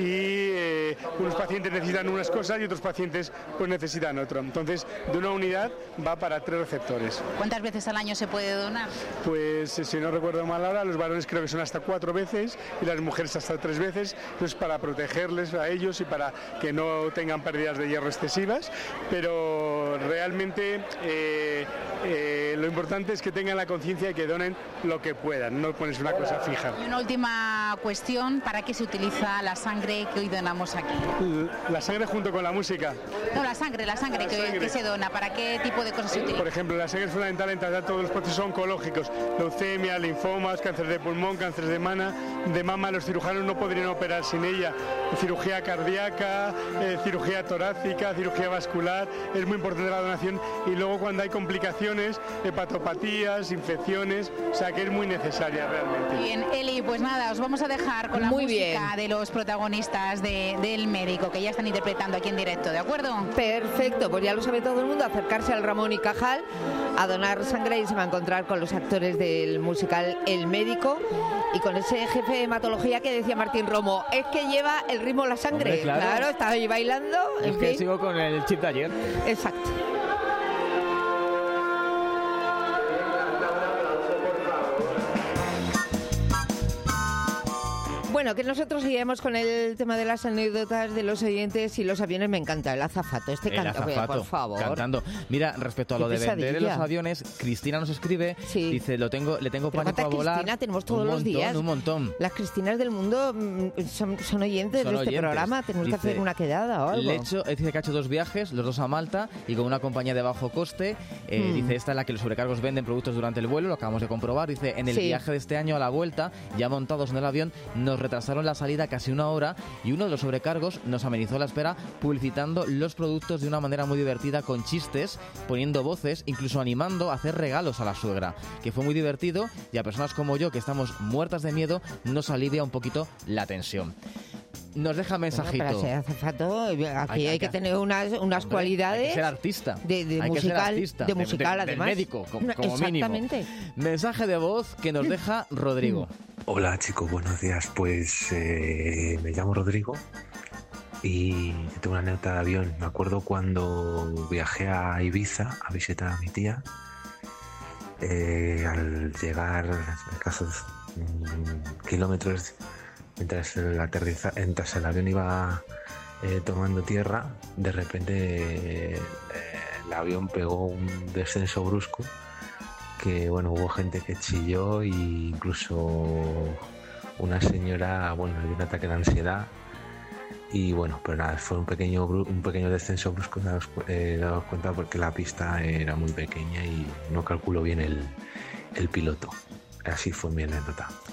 [SPEAKER 21] y unos pacientes necesitan unas cosas y otros pacientes pues necesitan otro. Entonces, de una unidad va para 3 receptores.
[SPEAKER 5] ¿Cuántas veces al año se puede donar?
[SPEAKER 21] Pues si no recuerdo mal ahora, los varones creo que son hasta 4 veces y las mujeres hasta 3 veces. Entonces, para protegerles a ellos y para que no tengan pérdidas de hierro excesivas, pero realmente lo importante es que tengan la conciencia de que donen lo que puedan, no pones una cosa fija.
[SPEAKER 5] Y una última cuestión, ¿para qué se utiliza la sangre que hoy donamos aquí?
[SPEAKER 21] ¿La sangre junto con la música?
[SPEAKER 5] No, la sangre que se dona, ¿para qué tipo de cosas se utiliza?
[SPEAKER 21] Por ejemplo, la sangre es fundamental en tratar todos los procesos oncológicos, leucemia, linfomas, cáncer de pulmón, cáncer de mama, los cirujanos no podrían operar sin ella, cirugía cardíaca, cirugía torácica, cirugía vascular, es muy importante la donación, y luego cuando hay complicaciones, hepatopatías, infecciones, o sea que es muy necesaria realmente.
[SPEAKER 5] Bien, Eli, pues nada, os vamos a dejar con la música de los protagonistas del médico que ya están interpretando aquí en directo, ¿de acuerdo?
[SPEAKER 2] Perfecto, pues ya lo sabe todo el mundo, acercarse al Ramón y Cajal a donar sangre y se va a encontrar con los actores del musical El Médico y con ese jefe de hematología que decía Martín Romo, es que lleva el ritmo la sangre. Hombre, claro, está ahí bailando.
[SPEAKER 3] Es que sigo con el chip de ayer.
[SPEAKER 2] Exacto. Bueno, que nosotros seguiremos con el tema de las anécdotas de los oyentes y los aviones. Me encanta el azafato, por favor.
[SPEAKER 3] Cantando. Mira, respecto a lo de vender en los aviones, Cristina nos escribe, dice, le tengo pánico a volar.
[SPEAKER 2] Cristina tenemos todos los días.
[SPEAKER 3] Un montón.
[SPEAKER 2] Las Cristinas del mundo son oyentes de este programa. Tenemos que hacer una quedada o algo.
[SPEAKER 3] Dice que ha hecho 2 viajes, los 2 a Malta y con una compañía de bajo coste. Dice, esta es la que los sobrecargos venden productos durante el vuelo, lo acabamos de comprobar. Dice, en el viaje de este año a la vuelta, ya montados en el avión, nos retrasaron la salida casi 1 hora y uno de los sobrecargos nos amenizó la espera publicitando los productos de una manera muy divertida, con chistes, poniendo voces, incluso animando a hacer regalos a la suegra, que fue muy divertido, y a personas como yo que estamos muertas de miedo nos alivia un poquito la tensión. Nos deja mensajito.
[SPEAKER 2] Para ser azafato, aquí hay que tener unas cualidades.
[SPEAKER 3] Hay que ser artista.
[SPEAKER 2] De musical, además.
[SPEAKER 3] De médico, como mínimo. Mensaje de voz que nos deja Rodrigo.
[SPEAKER 22] Hola chicos, buenos días. Pues me llamo Rodrigo y tengo una anécdota de avión. Me acuerdo cuando viajé a Ibiza a visitar a mi tía. Al llegar a escasos kilómetros, mientras el avión iba tomando tierra, de repente el avión pegó un descenso brusco que, bueno, hubo gente que chilló e incluso una señora, bueno, le dio un ataque de ansiedad y, bueno, pero nada, fue un pequeño descenso brusco, nos damos cuenta porque la pista era muy pequeña y no calculó bien el piloto. Así fue mi anécdota.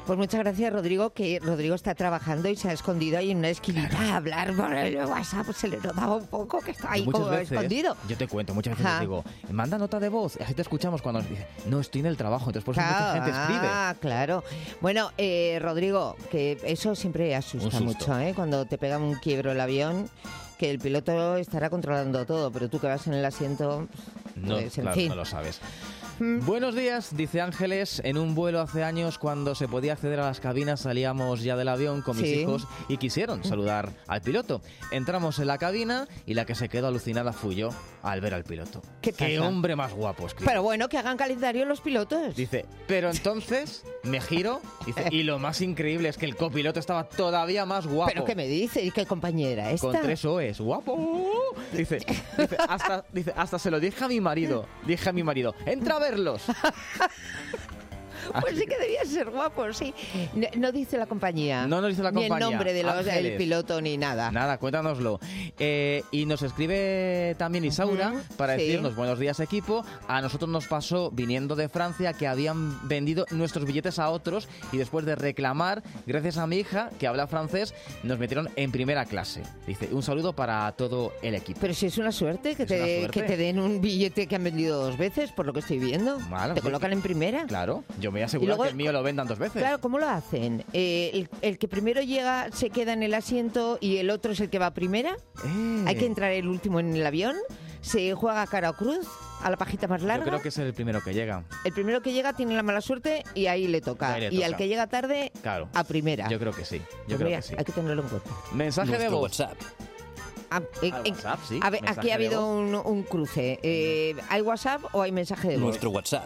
[SPEAKER 2] Pues muchas gracias, Rodrigo, que Rodrigo está trabajando y se ha escondido ahí en una esquinita a hablar por el WhatsApp. Se le notaba un poco que está ahí como escondido.
[SPEAKER 3] Yo te cuento, muchas veces les digo, manda nota de voz, así te escuchamos cuando nos dice, no, estoy en el trabajo, entonces por eso mucha gente escribe.
[SPEAKER 2] Ah, claro. Bueno, Rodrigo, que eso siempre asusta mucho, ¿eh? Cuando te pega un quiebro el avión, que el piloto estará controlando todo, pero tú que vas en el asiento,
[SPEAKER 3] no,
[SPEAKER 2] pues, en
[SPEAKER 3] claro,
[SPEAKER 2] fin.
[SPEAKER 3] no lo sabes. Buenos días, dice Ángeles. En un vuelo hace años, cuando se podía acceder a las cabinas, salíamos ya del avión con mis hijos y quisieron saludar al piloto. Entramos en la cabina y la que se quedó alucinada fui yo al ver al piloto. ¡Qué hombre más guapo! Escribe.
[SPEAKER 2] Pero bueno, que hagan calendario los pilotos.
[SPEAKER 3] Dice, pero entonces me giro dice, y lo más increíble es que el copiloto estaba todavía más guapo.
[SPEAKER 2] ¿Pero qué me dice? ¿Y qué compañera esta?
[SPEAKER 3] Con 3 O's, guapo. Dice, hasta se lo dije a mi marido. Dije a mi marido, entra a verlos.
[SPEAKER 2] Pues sí que debía ser guapo, sí. No dice la compañía.
[SPEAKER 3] No nos dice la compañía.
[SPEAKER 2] Ni el nombre del piloto ni nada.
[SPEAKER 3] Nada, cuéntanoslo. Y nos escribe también Isaura para decirnos, buenos días equipo. A nosotros nos pasó, viniendo de Francia, que habían vendido nuestros billetes a otros y después de reclamar, gracias a mi hija, que habla francés, nos metieron en primera clase. Dice, un saludo para todo el equipo.
[SPEAKER 2] Pero si es una suerte que te den un billete que han vendido 2 veces, por lo que estoy viendo. Bueno, te colocan en primera.
[SPEAKER 3] Claro, yo me voy a asegurar que el mío lo vendan 2 veces.
[SPEAKER 2] Claro, ¿cómo lo hacen? El que primero llega se queda en el asiento y el otro es el que va primera. Hay que entrar el último en el avión. Se juega cara o cruz a la pajita más larga.
[SPEAKER 3] Yo creo que es el primero que llega.
[SPEAKER 2] El primero que llega tiene la mala suerte y ahí le toca. Y al que llega tarde, a primera.
[SPEAKER 3] Yo creo que sí.
[SPEAKER 2] Hay que tenerlo en cuenta.
[SPEAKER 3] Mensaje de voz.
[SPEAKER 1] WhatsApp.
[SPEAKER 3] WhatsApp, sí.
[SPEAKER 2] A ver, aquí ha habido un cruce. ¿Hay WhatsApp o hay mensaje de voz?
[SPEAKER 1] Nuestro WhatsApp.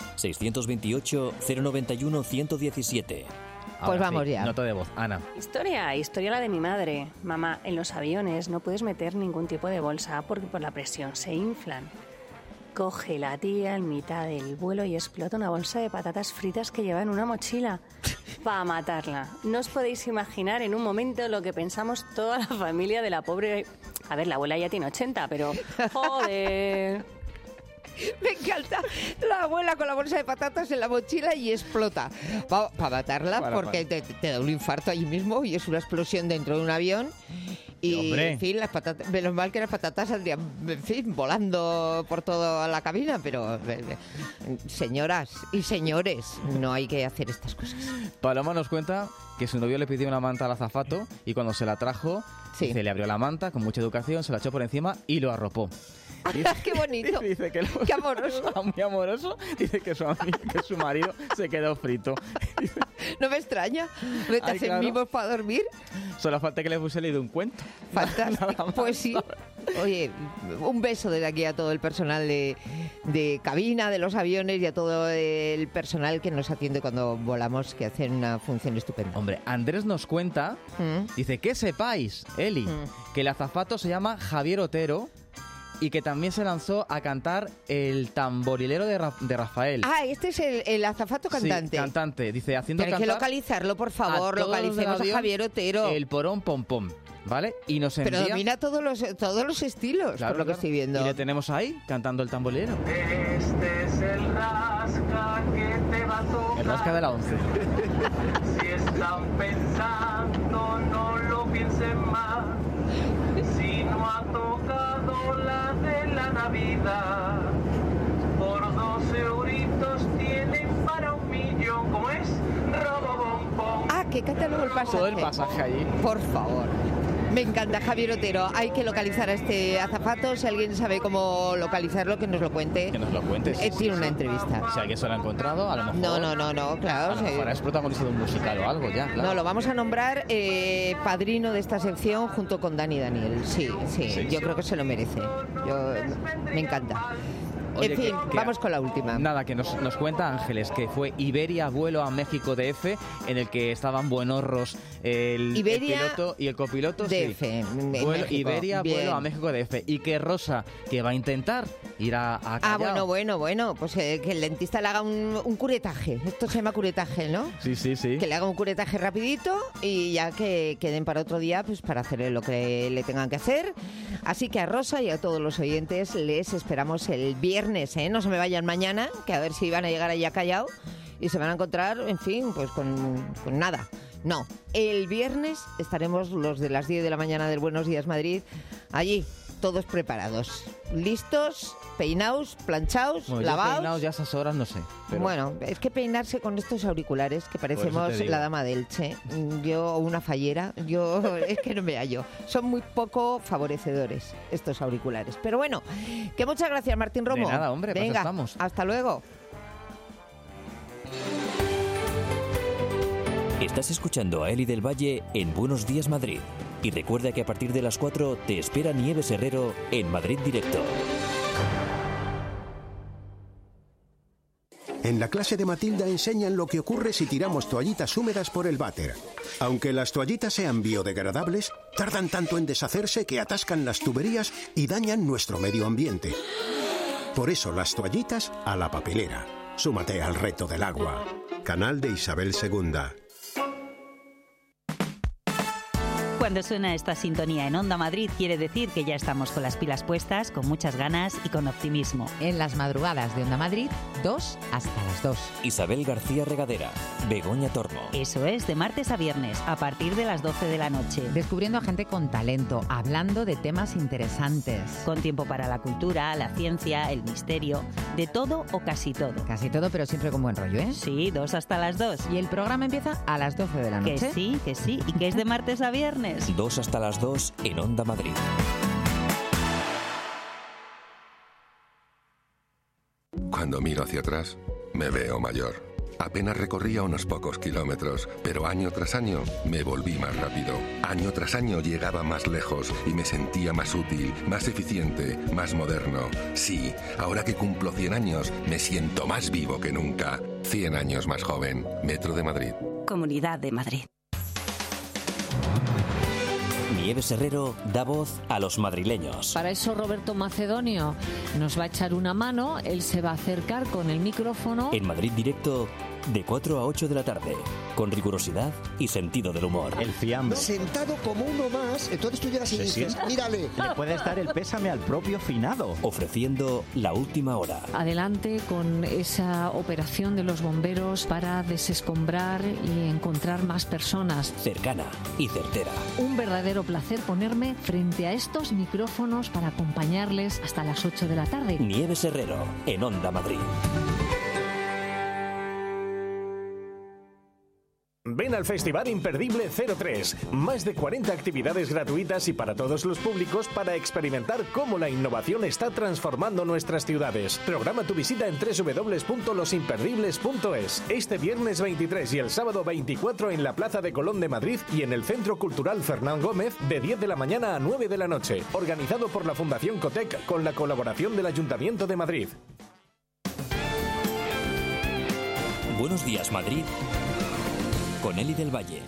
[SPEAKER 1] 628-091-117.
[SPEAKER 2] Pues vamos ya.
[SPEAKER 3] Nota de voz. Ana.
[SPEAKER 4] Historia la de mi madre. Mamá, en los aviones no puedes meter ningún tipo de bolsa porque por la presión se inflan. Coge la tía en mitad del vuelo y explota una bolsa de patatas fritas que lleva en una mochila para matarla. No os podéis imaginar en un momento lo que pensamos toda la familia de la pobre... A ver, la abuela ya tiene 80, pero... ¡Joder!
[SPEAKER 2] Me encanta la abuela con la bolsa de patatas en la mochila y explota. Para matarla, porque te da un infarto allí mismo y es una explosión dentro de un avión. Y, en fin, las patatas, menos mal que las patatas saldrían, en fin, volando por toda la cabina, pero señoras y señores, no hay que hacer estas cosas.
[SPEAKER 3] Paloma nos cuenta que su novio le pidió una manta al azafato y cuando se la trajo, dice, le abrió la manta con mucha educación, se la echó por encima y lo arropó.
[SPEAKER 2] ¡Qué bonito!
[SPEAKER 3] Dice que
[SPEAKER 2] ¡Qué amoroso!
[SPEAKER 3] Muy amoroso. Dice que su marido se quedó frito.
[SPEAKER 2] No me extraña. ¿Me te hacen mimos para dormir?
[SPEAKER 3] Solo falta que le hubiese leído un cuento.
[SPEAKER 2] Fantástico. Pues sí. Oye, un beso desde aquí a todo el personal de cabina, de los aviones y a todo el personal que nos atiende cuando volamos, que hacen una función estupenda.
[SPEAKER 3] Hombre, Andrés nos cuenta, dice, que sepáis, Eli, que el azafato se llama Javier Otero, y que también se lanzó a cantar el tamborilero de Rafael.
[SPEAKER 2] Ah, este es el azafato cantante.
[SPEAKER 3] Sí, cantante. Dice, haciendo
[SPEAKER 2] cantar... Hay que localizarlo, por favor. Localicemos a Javier Otero.
[SPEAKER 3] El porón pom pom, ¿vale? Y nos envía...
[SPEAKER 2] Pero domina todos los estilos,
[SPEAKER 3] claro,
[SPEAKER 2] por lo que estoy viendo.
[SPEAKER 3] Y le tenemos ahí, cantando el tamborilero.
[SPEAKER 19] Este es el rasca que te va a tocar.
[SPEAKER 3] El rasca de la 11.
[SPEAKER 19] Si están pensando, no lo piensen más. Si no ha tocado la de la Navidad, por 12 euritos tienen para 1.000.000. ¿Cómo es? Robobombom.
[SPEAKER 2] Ah, que canta luego el pasaje.
[SPEAKER 3] Todo el pasaje allí.
[SPEAKER 2] Por favor. Me encanta, Javier Otero. Hay que localizar a este azafato. Si alguien sabe cómo localizarlo, que nos lo cuente.
[SPEAKER 3] Que nos lo cuente.
[SPEAKER 2] Tiene una entrevista.
[SPEAKER 3] Si alguien se lo ha encontrado, a lo mejor...
[SPEAKER 2] No, claro.
[SPEAKER 3] A lo mejor es protagonista de un musical o algo ya, claro.
[SPEAKER 2] No, lo vamos a nombrar padrino de esta sección junto con Dani Daniel. Sí. Yo creo que se lo merece. Me encanta.
[SPEAKER 3] Oye,
[SPEAKER 2] en fin, vamos con la última.
[SPEAKER 3] Nada, que nos cuenta Ángeles que fue Iberia vuelo a México DF, en el que estaban buenorros el piloto y el copiloto.
[SPEAKER 2] DF,
[SPEAKER 3] Iberia vuelo a México DF. Y que Rosa, que va a intentar ir a Callao.
[SPEAKER 2] Bueno, pues que el dentista le haga un curetaje. Esto se llama curetaje, ¿no?
[SPEAKER 3] Sí.
[SPEAKER 2] Que le haga un curetaje rapidito y ya que queden para otro día, pues para hacer lo que le tengan que hacer. Así que a Rosa y a todos los oyentes les esperamos el viernes, ¿eh? No se me vayan mañana, que a ver si van a llegar allá a Callao y se van a encontrar, en fin, pues con nada. No, el viernes estaremos los de las 10 de la mañana del Buenos Días Madrid allí, todos preparados, listos, peinados, planchados, lavados.
[SPEAKER 3] Peinados ya a esas horas no sé. Pero...
[SPEAKER 2] Bueno, es que peinarse con estos auriculares que parecemos la dama de Elche, yo una fallera, es que no me hallo. Son muy poco favorecedores estos auriculares. Pero bueno, que muchas gracias, Martín Romo.
[SPEAKER 3] De nada, hombre,
[SPEAKER 2] venga,
[SPEAKER 3] estamos.
[SPEAKER 2] Hasta luego.
[SPEAKER 1] Estás escuchando a Eli del Valle en Buenos Días Madrid. Y recuerda que a partir de las 4 te espera Nieves Herrero en Madrid Directo.
[SPEAKER 6] En la clase de Matilda enseñan lo que ocurre si tiramos toallitas húmedas por el váter. Aunque las toallitas sean biodegradables, tardan tanto en deshacerse que atascan las tuberías y dañan nuestro medio ambiente. Por eso las toallitas a la papelera. Súmate al reto del agua. Canal de Isabel II.
[SPEAKER 7] Cuando suena esta sintonía en Onda Madrid quiere decir que ya estamos con las pilas puestas, con muchas ganas y con optimismo.
[SPEAKER 23] En las madrugadas de Onda Madrid, 2 hasta las 2.
[SPEAKER 1] Isabel García Regadera, Begoña Tormo.
[SPEAKER 7] Eso es, de martes a viernes, a partir de las 12 de la noche.
[SPEAKER 23] Descubriendo a gente con talento, hablando de temas interesantes.
[SPEAKER 7] Con tiempo para la cultura, la ciencia, el misterio, de todo o casi todo.
[SPEAKER 23] Casi todo, pero siempre con buen rollo, ¿eh?
[SPEAKER 7] Sí, 2 hasta las 2.
[SPEAKER 23] Y el programa empieza a las 12 de la noche.
[SPEAKER 7] Que sí, y que es de martes a viernes.
[SPEAKER 1] 2 hasta las 2 en Onda Madrid.
[SPEAKER 24] Cuando miro hacia atrás, me veo mayor. Apenas recorría unos pocos kilómetros, pero año tras año me volví más rápido. Año tras año llegaba más lejos y me sentía más útil, más eficiente, más moderno. Sí, ahora que cumplo 100 años, me siento más vivo que nunca. 100 años más joven. Metro de Madrid.
[SPEAKER 7] Comunidad de Madrid.
[SPEAKER 1] Nieves Herrero da voz a los madrileños.
[SPEAKER 25] Para eso Roberto Macedonio nos va a echar una mano, él se va a acercar con el micrófono.
[SPEAKER 1] En Madrid Directo, de 4 a 8 de la tarde, con rigurosidad y sentido del humor.
[SPEAKER 26] El fiambre.
[SPEAKER 27] Sentado como uno más, entonces tú llegas y dices, mírale.
[SPEAKER 26] Le puedes dar el pésame al propio finado.
[SPEAKER 1] Ofreciendo la última hora.
[SPEAKER 25] Adelante con esa operación de los bomberos para desescombrar y encontrar más personas.
[SPEAKER 1] Cercana y certera.
[SPEAKER 25] Un verdadero placer ponerme frente a estos micrófonos para acompañarles hasta las 8 de la tarde.
[SPEAKER 1] Nieves Herrero, en Onda Madrid.
[SPEAKER 12] Ven al Festival Imperdible 03. Más de 40 actividades gratuitas y para todos los públicos para experimentar cómo la innovación está transformando nuestras ciudades. Programa tu visita en www.losimperdibles.es. Este viernes 23 y el sábado 24 en la Plaza de Colón de Madrid y en el Centro Cultural Fernán Gómez de 10 de la mañana a 9 de la noche. Organizado por la Fundación Cotec con la colaboración del Ayuntamiento de Madrid.
[SPEAKER 1] Buenos días, Madrid. Con Eli del Valle.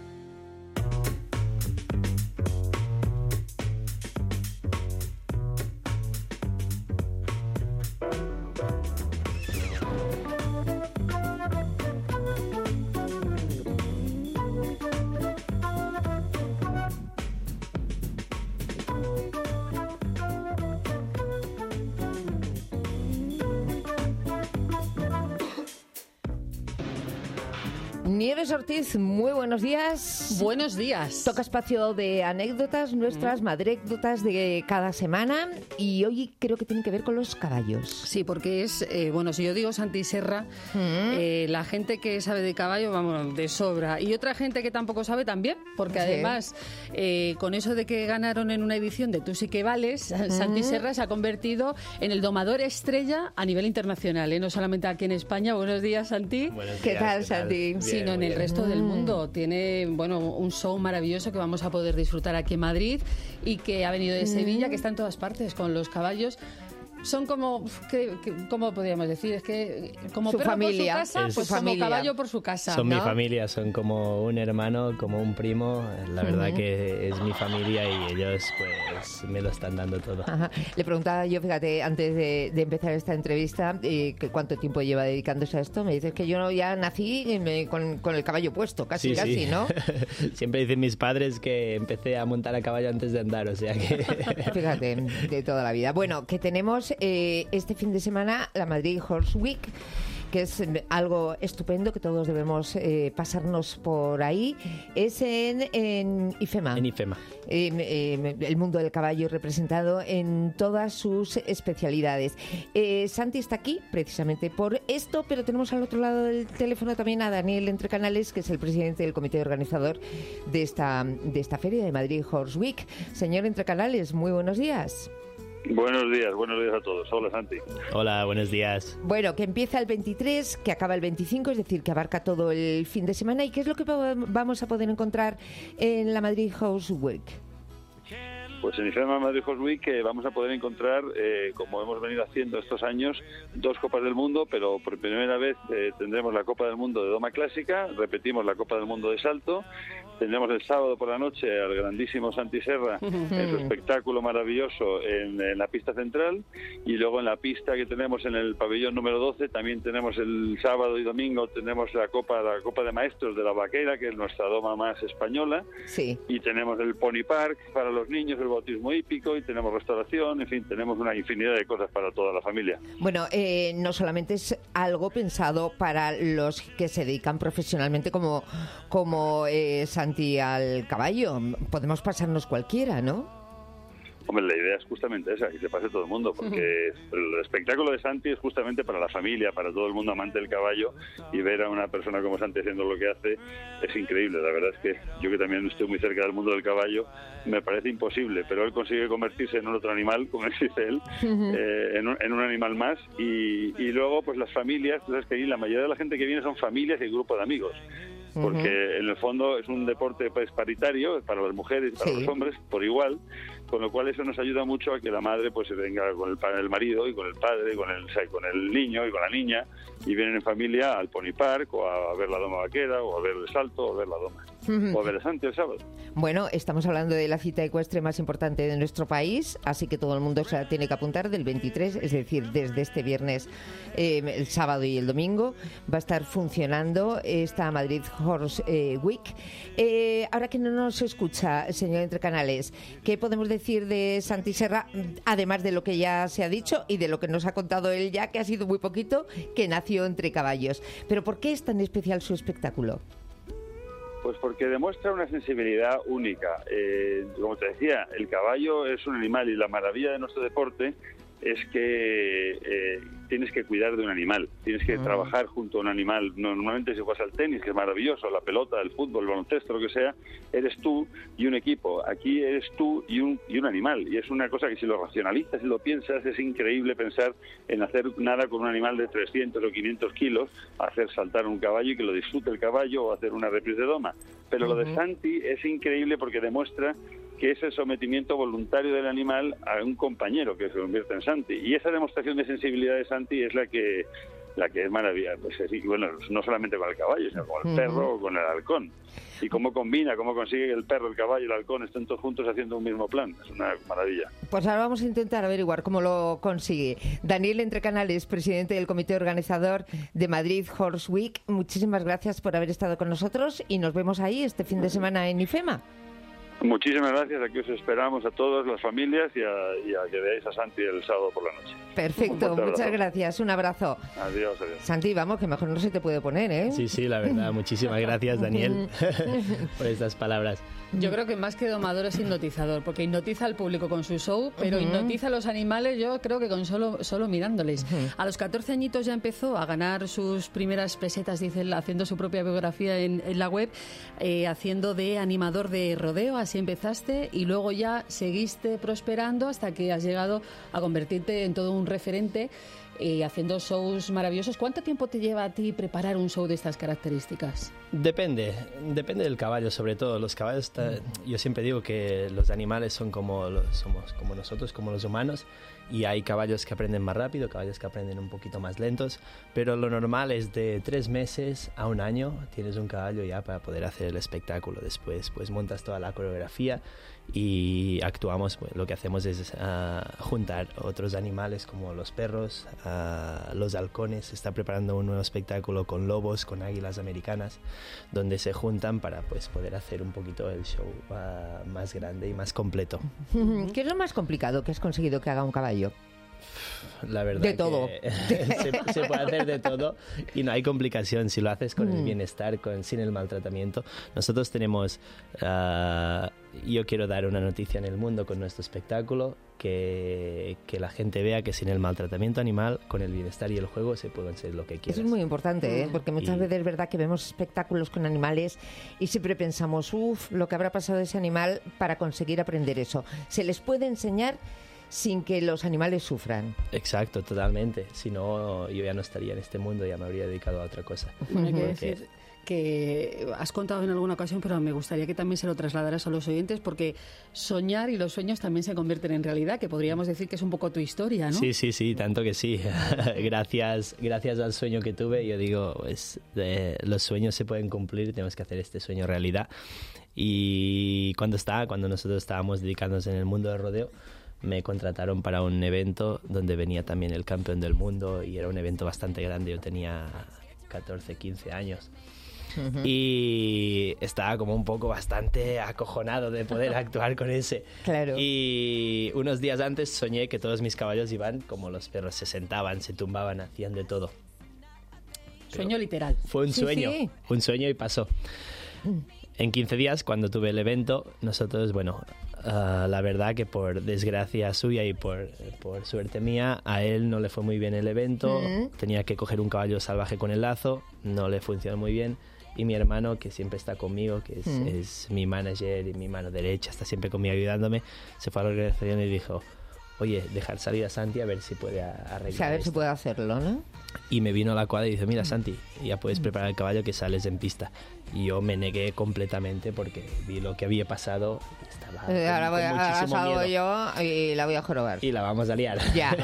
[SPEAKER 2] Nieves Ortiz, muy buenos días.
[SPEAKER 28] Buenos días.
[SPEAKER 2] Toca espacio de anécdotas nuestras, madrécdotas de cada semana, y hoy creo que tiene que ver con los caballos.
[SPEAKER 28] Sí, porque es, bueno, si yo digo Santi Serra, la gente que sabe de caballo, vamos, de sobra. Y otra gente que tampoco sabe también, porque además, con eso de que ganaron en una edición de Tú sí que vales, Santi Serra se ha convertido en el domador estrella a nivel internacional, no solamente aquí en España. Buenos días, Santi.
[SPEAKER 2] Buenos días, ¿qué tal, Santi?
[SPEAKER 28] Sino en el resto del mundo. Tiene, bueno, un show maravilloso que vamos a poder disfrutar aquí en Madrid y que ha venido de Sevilla, que está en todas partes con los caballos. Son como, ¿cómo podríamos decir? Es que como
[SPEAKER 2] su
[SPEAKER 28] perro
[SPEAKER 2] familia,
[SPEAKER 28] por su casa, pues como caballo por su casa.
[SPEAKER 14] Son
[SPEAKER 28] ¿no?
[SPEAKER 14] mi familia, son como un hermano, como un primo. La verdad que es mi familia y ellos pues me lo están dando todo.
[SPEAKER 2] Ajá. Le preguntaba yo, fíjate, antes de empezar esta entrevista, que cuánto tiempo lleva dedicándose a esto. Me dices que yo ya nací con el caballo puesto, casi,
[SPEAKER 14] sí.
[SPEAKER 2] ¿no?
[SPEAKER 14] Siempre dicen mis padres que empecé a montar a caballo antes de andar, o sea que...
[SPEAKER 2] Fíjate, de toda la vida. Bueno, que tenemos este fin de semana la Madrid Horse Week, que es algo estupendo, que todos debemos pasarnos por ahí, es en IFEMA.
[SPEAKER 14] En IFEMA.
[SPEAKER 2] El mundo del caballo representado en todas sus especialidades. Santi está aquí precisamente por esto, pero tenemos al otro lado del teléfono también a Daniel Entrecanales, que es el presidente del comité organizador de esta feria de Madrid Horse Week. Señor Entrecanales, muy buenos días.
[SPEAKER 8] Buenos días a todos. Hola, Santi.
[SPEAKER 14] Hola, buenos días.
[SPEAKER 2] Bueno, que empieza el 23, que acaba el 25, es decir, que abarca todo el fin de semana. ¿Y qué es lo que vamos a poder encontrar en la Madrid Horse Week?
[SPEAKER 8] Pues en IFEMA Madrid Horse Week vamos a poder encontrar, como hemos venido haciendo estos años, 2 Copas del Mundo, pero por primera vez tendremos la Copa del Mundo de Doma Clásica, repetimos la Copa del Mundo de Salto, tendremos el sábado por la noche al grandísimo Santi Serra en su espectáculo maravilloso en la pista central, y luego en la pista que tenemos en el pabellón número 12 también tenemos el sábado y domingo tenemos la Copa de Maestros de la Vaquera, que es nuestra doma más española,
[SPEAKER 2] sí.
[SPEAKER 8] Y tenemos el Pony Park para los niños, el bautismo hípico, y tenemos restauración, en fin, tenemos una infinidad de cosas para toda la familia.
[SPEAKER 2] Bueno, no solamente es algo pensado para los que se dedican profesionalmente como Santi al caballo, podemos pasarnos cualquiera, ¿no?
[SPEAKER 8] Hombre, la idea es justamente esa, que se pase todo el mundo, porque el espectáculo de Santi es justamente para la familia, para todo el mundo amante del caballo, y ver a una persona como Santi haciendo lo que hace es increíble. La verdad es que yo, que también estoy muy cerca del mundo del caballo, me parece imposible, pero él consigue convertirse en un otro animal, como dice él, en un animal más, y luego pues las familias, tú sabes que ahí la mayoría de la gente que viene son familias y grupo de amigos, porque en el fondo es un deporte pues paritario para las mujeres y para los hombres por igual, con lo cual eso nos ayuda mucho a que la madre pues se venga con el marido y con el padre y con el niño y con la niña, y vienen en familia al Pony Park o a ver la doma vaquera o a ver el salto o a ver la doma o a ver el Santi el sábado.
[SPEAKER 2] Bueno, estamos hablando de la cita ecuestre más importante de nuestro país, así que todo el mundo se tiene que apuntar del 23, es decir, desde este viernes, el sábado y el domingo va a estar funcionando esta Madrid Horse Week. Ahora que no nos escucha, señor Entrecanales, ¿qué podemos decir de Santi Serra, además de lo que ya se ha dicho y de lo que nos ha contado él ya, que ha sido muy poquito, que nació entre caballos? Pero ¿por qué es tan especial su espectáculo?
[SPEAKER 8] Pues porque demuestra una sensibilidad única. Como te decía, el caballo es un animal, y la maravilla de nuestro deporte es que tienes que cuidar de un animal, tienes que trabajar junto a un animal. Normalmente si juegas al tenis, que es maravilloso, la pelota, el fútbol, el baloncesto, lo que sea, eres tú y un equipo. Aquí eres tú y un animal, y es una cosa que si lo racionalizas y lo piensas, es increíble pensar en hacer nada con un animal de 300 o 500 kilos, hacer saltar un caballo y que lo disfrute el caballo, o hacer una reprise de doma. Pero lo de Santi es increíble porque demuestra que es el sometimiento voluntario del animal a un compañero que se convierte en Santi. Y esa demostración de sensibilidad de Santi es la que es maravillosa. Pues, bueno, no solamente con el caballo, sino con el perro o con el halcón. Y cómo consigue que el perro, el caballo y el halcón estén todos juntos haciendo un mismo plan. Es una maravilla.
[SPEAKER 2] Pues ahora vamos a intentar averiguar cómo lo consigue. Daniel Entrecanales, presidente del comité organizador de Madrid Horse Week, muchísimas gracias por haber estado con nosotros, y nos vemos ahí este fin de semana en IFEMA.
[SPEAKER 8] Muchísimas gracias, aquí os esperamos a todas las familias y a que veáis a Santi el sábado por la noche.
[SPEAKER 2] Perfecto, muchas gracias, un abrazo.
[SPEAKER 8] Adiós.
[SPEAKER 2] Santi, vamos, que mejor no se te puede poner, ¿eh?
[SPEAKER 14] Sí, la verdad, muchísimas gracias, Daniel, por estas palabras.
[SPEAKER 28] Yo creo que más que domador es hipnotizador, porque hipnotiza al público con su show, pero hipnotiza a los animales, yo creo que con solo mirándoles. A los 14 añitos ya empezó a ganar sus primeras pesetas, dice él, haciendo su propia biografía en la web, haciendo de animador de rodeo, así empezaste, y luego ya seguiste prosperando hasta que has llegado a convertirte en todo un referente, haciendo shows maravillosos. ¿Cuánto tiempo te lleva a ti preparar un show de estas características?
[SPEAKER 14] Depende del caballo, sobre todo. Los caballos, yo siempre digo que los animales son somos como nosotros, como los humanos, y hay caballos que aprenden más rápido, caballos que aprenden un poquito más lentos, pero lo normal es de 3 meses a 1 año tienes un caballo ya para poder hacer el espectáculo. Después pues montas toda la coreografía y actuamos. Pues, lo que hacemos es juntar otros animales como los perros, los halcones. Se está preparando un nuevo espectáculo con lobos, con águilas americanas, donde se juntan para pues poder hacer un poquito el show más grande y más completo.
[SPEAKER 2] ¿Qué es lo más complicado que has conseguido que haga un caballo?
[SPEAKER 14] La verdad
[SPEAKER 2] de todo.
[SPEAKER 14] se puede hacer de todo y no hay complicación si lo haces con el bienestar, sin el maltratamiento. Nosotros tenemos... yo quiero dar una noticia en el mundo con nuestro espectáculo, que la gente vea que sin el maltratamiento animal, con el bienestar y el juego, se puede hacer lo que quieras.
[SPEAKER 2] Eso es muy importante, porque muchas veces es verdad que vemos espectáculos con animales y siempre pensamos, lo que habrá pasado a ese animal para conseguir aprender eso. Se les puede enseñar sin que los animales sufran.
[SPEAKER 14] Exacto, totalmente. Si no, yo ya no estaría en este mundo, ya me habría dedicado a otra cosa.
[SPEAKER 28] Bueno, hay que decir que has contado en alguna ocasión, pero me gustaría que también se lo trasladaras a los oyentes, porque soñar y los sueños también se convierten en realidad, que podríamos decir que es un poco tu historia, ¿no?
[SPEAKER 14] Sí, tanto que sí. gracias al sueño que tuve, yo digo, los sueños se pueden cumplir, tenemos que hacer este sueño realidad. Y cuando nosotros estábamos dedicándonos en el mundo del rodeo, me contrataron para un evento donde venía también el campeón del mundo y era un evento bastante grande. Yo tenía 14, 15 años. Y estaba como un poco bastante acojonado de poder actuar con ese.
[SPEAKER 2] Claro.
[SPEAKER 14] Y unos días antes soñé que todos mis caballos iban como los perros, se sentaban, se tumbaban, hacían de todo.
[SPEAKER 28] Sueño literal.
[SPEAKER 14] Fue un sueño y pasó. En 15 días, cuando tuve el evento, nosotros, la verdad que por desgracia suya y por suerte mía, a él no le fue muy bien el evento. Tenía que coger un caballo salvaje con el lazo, no le funcionó muy bien. Y mi hermano, que siempre está conmigo, que es mi manager y mi mano derecha, está siempre conmigo ayudándome, se fue a la organización y dijo, oye, dejar salir a Santi a ver si puede arreglar
[SPEAKER 2] a ver si puede hacerlo, ¿no?
[SPEAKER 14] Y me vino a la cuadra y dice, mira, Santi, ya puedes preparar el caballo que sales en pista. Y yo me negué completamente porque vi lo que había pasado.
[SPEAKER 2] Ahora salgo yo y la voy a jorobar.
[SPEAKER 14] Y la vamos a liar.
[SPEAKER 2] Ya.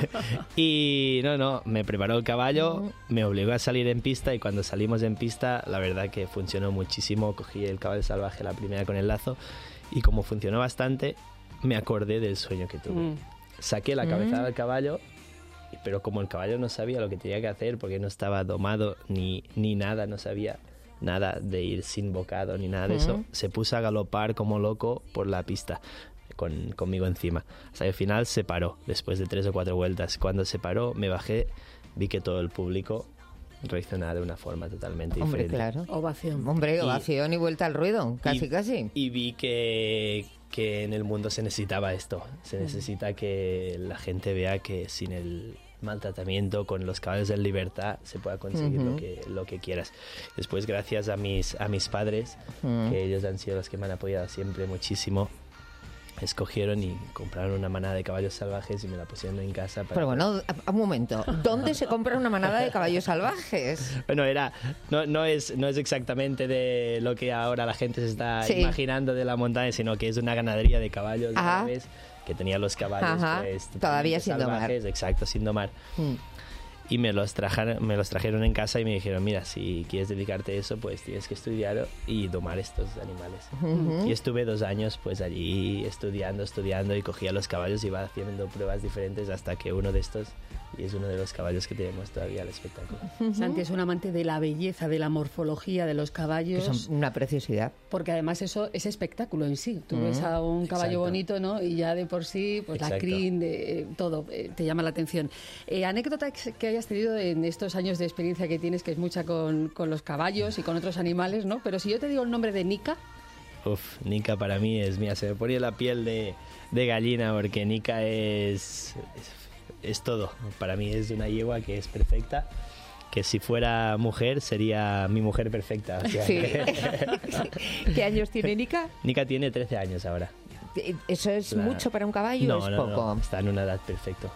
[SPEAKER 14] Y me preparó el caballo, me obligó a salir en pista y cuando salimos en pista, la verdad que funcionó muchísimo. Cogí el caballo salvaje la primera con el lazo y como funcionó bastante, me acordé del sueño que tuve. Saqué la cabezada del caballo, pero como el caballo no sabía lo que tenía que hacer porque no estaba domado ni nada, no sabía nada de ir sin bocado ni nada de eso, se puso a galopar como loco por la pista conmigo encima. Hasta que al final se paró, después de 3 o 4 vueltas. Cuando se paró, me bajé, vi que todo el público reaccionaba de una forma totalmente diferente.
[SPEAKER 2] Claro.
[SPEAKER 28] Ovación.
[SPEAKER 2] Ovación y vuelta al ruedo, casi.
[SPEAKER 14] Y vi que en el mundo se necesitaba esto. Se necesita que la gente vea que sin el maltratamiento, con los caballos en libertad, se pueda conseguir lo que quieras. Después, gracias a mis padres, que ellos han sido los que me han apoyado siempre muchísimo, escogieron y compraron una manada de caballos salvajes y me la pusieron en casa.
[SPEAKER 2] Pero bueno, un momento, ¿dónde se compra una manada de caballos salvajes?
[SPEAKER 14] Bueno, no es exactamente de lo que ahora la gente se está imaginando de la montaña, sino que es una ganadería de caballos árabes que tenía los caballos
[SPEAKER 2] todavía sin domar.
[SPEAKER 14] Exacto, sin domar. Y me los trajeron en casa y me dijeron, mira, si quieres dedicarte a eso, pues tienes que estudiar y domar estos animales. Y estuve 2 años pues allí estudiando y cogía los caballos y iba haciendo pruebas diferentes hasta que uno de estos, y es uno de los caballos que tenemos todavía al espectáculo.
[SPEAKER 28] Santi es un amante de la belleza, de la morfología de los caballos.
[SPEAKER 2] Que son una preciosidad.
[SPEAKER 28] Porque además eso es espectáculo en sí. Tú ves a un caballo bonito, ¿no? Y ya de por sí, pues la crin, todo, te llama la atención. Anécdota que hayas tenido en estos años de experiencia que tienes, que es mucha con los caballos y con otros animales, ¿no? Pero si yo te digo el nombre de Nika...
[SPEAKER 14] Nika para mí es mía. Se me ponía la piel de gallina porque Nika es todo. Para mí es una yegua que es perfecta, que si fuera mujer sería mi mujer perfecta. O sea,
[SPEAKER 2] sí. ¿Qué años tiene Nika?
[SPEAKER 14] Nika tiene 13 años ahora.
[SPEAKER 2] ¿Eso es mucho para un caballo o es poco?
[SPEAKER 14] No, está en una edad perfecta.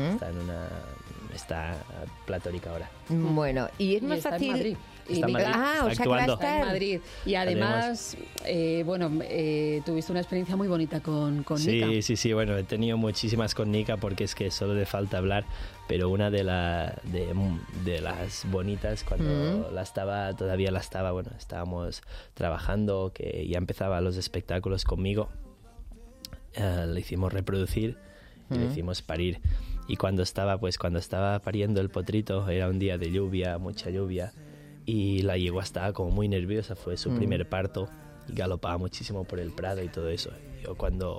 [SPEAKER 14] Está platónica ahora.
[SPEAKER 2] Bueno, y es más fácil...
[SPEAKER 28] En Madrid.
[SPEAKER 14] Está en Madrid.
[SPEAKER 2] O sea que va a estar
[SPEAKER 28] en Madrid. Y además, tuviste una experiencia muy bonita con Nika.
[SPEAKER 14] Sí, bueno, he tenido muchísimas con Nika porque es que solo le falta hablar, pero una de las bonitas, cuando estábamos trabajando, que ya empezaba los espectáculos conmigo, le hicimos reproducir y le hicimos parir. Y cuando estaba pariendo el potrito, era un día de lluvia, mucha lluvia, y la yegua estaba como muy nerviosa, fue su primer parto y galopaba muchísimo por el prado y todo eso. Yo cuando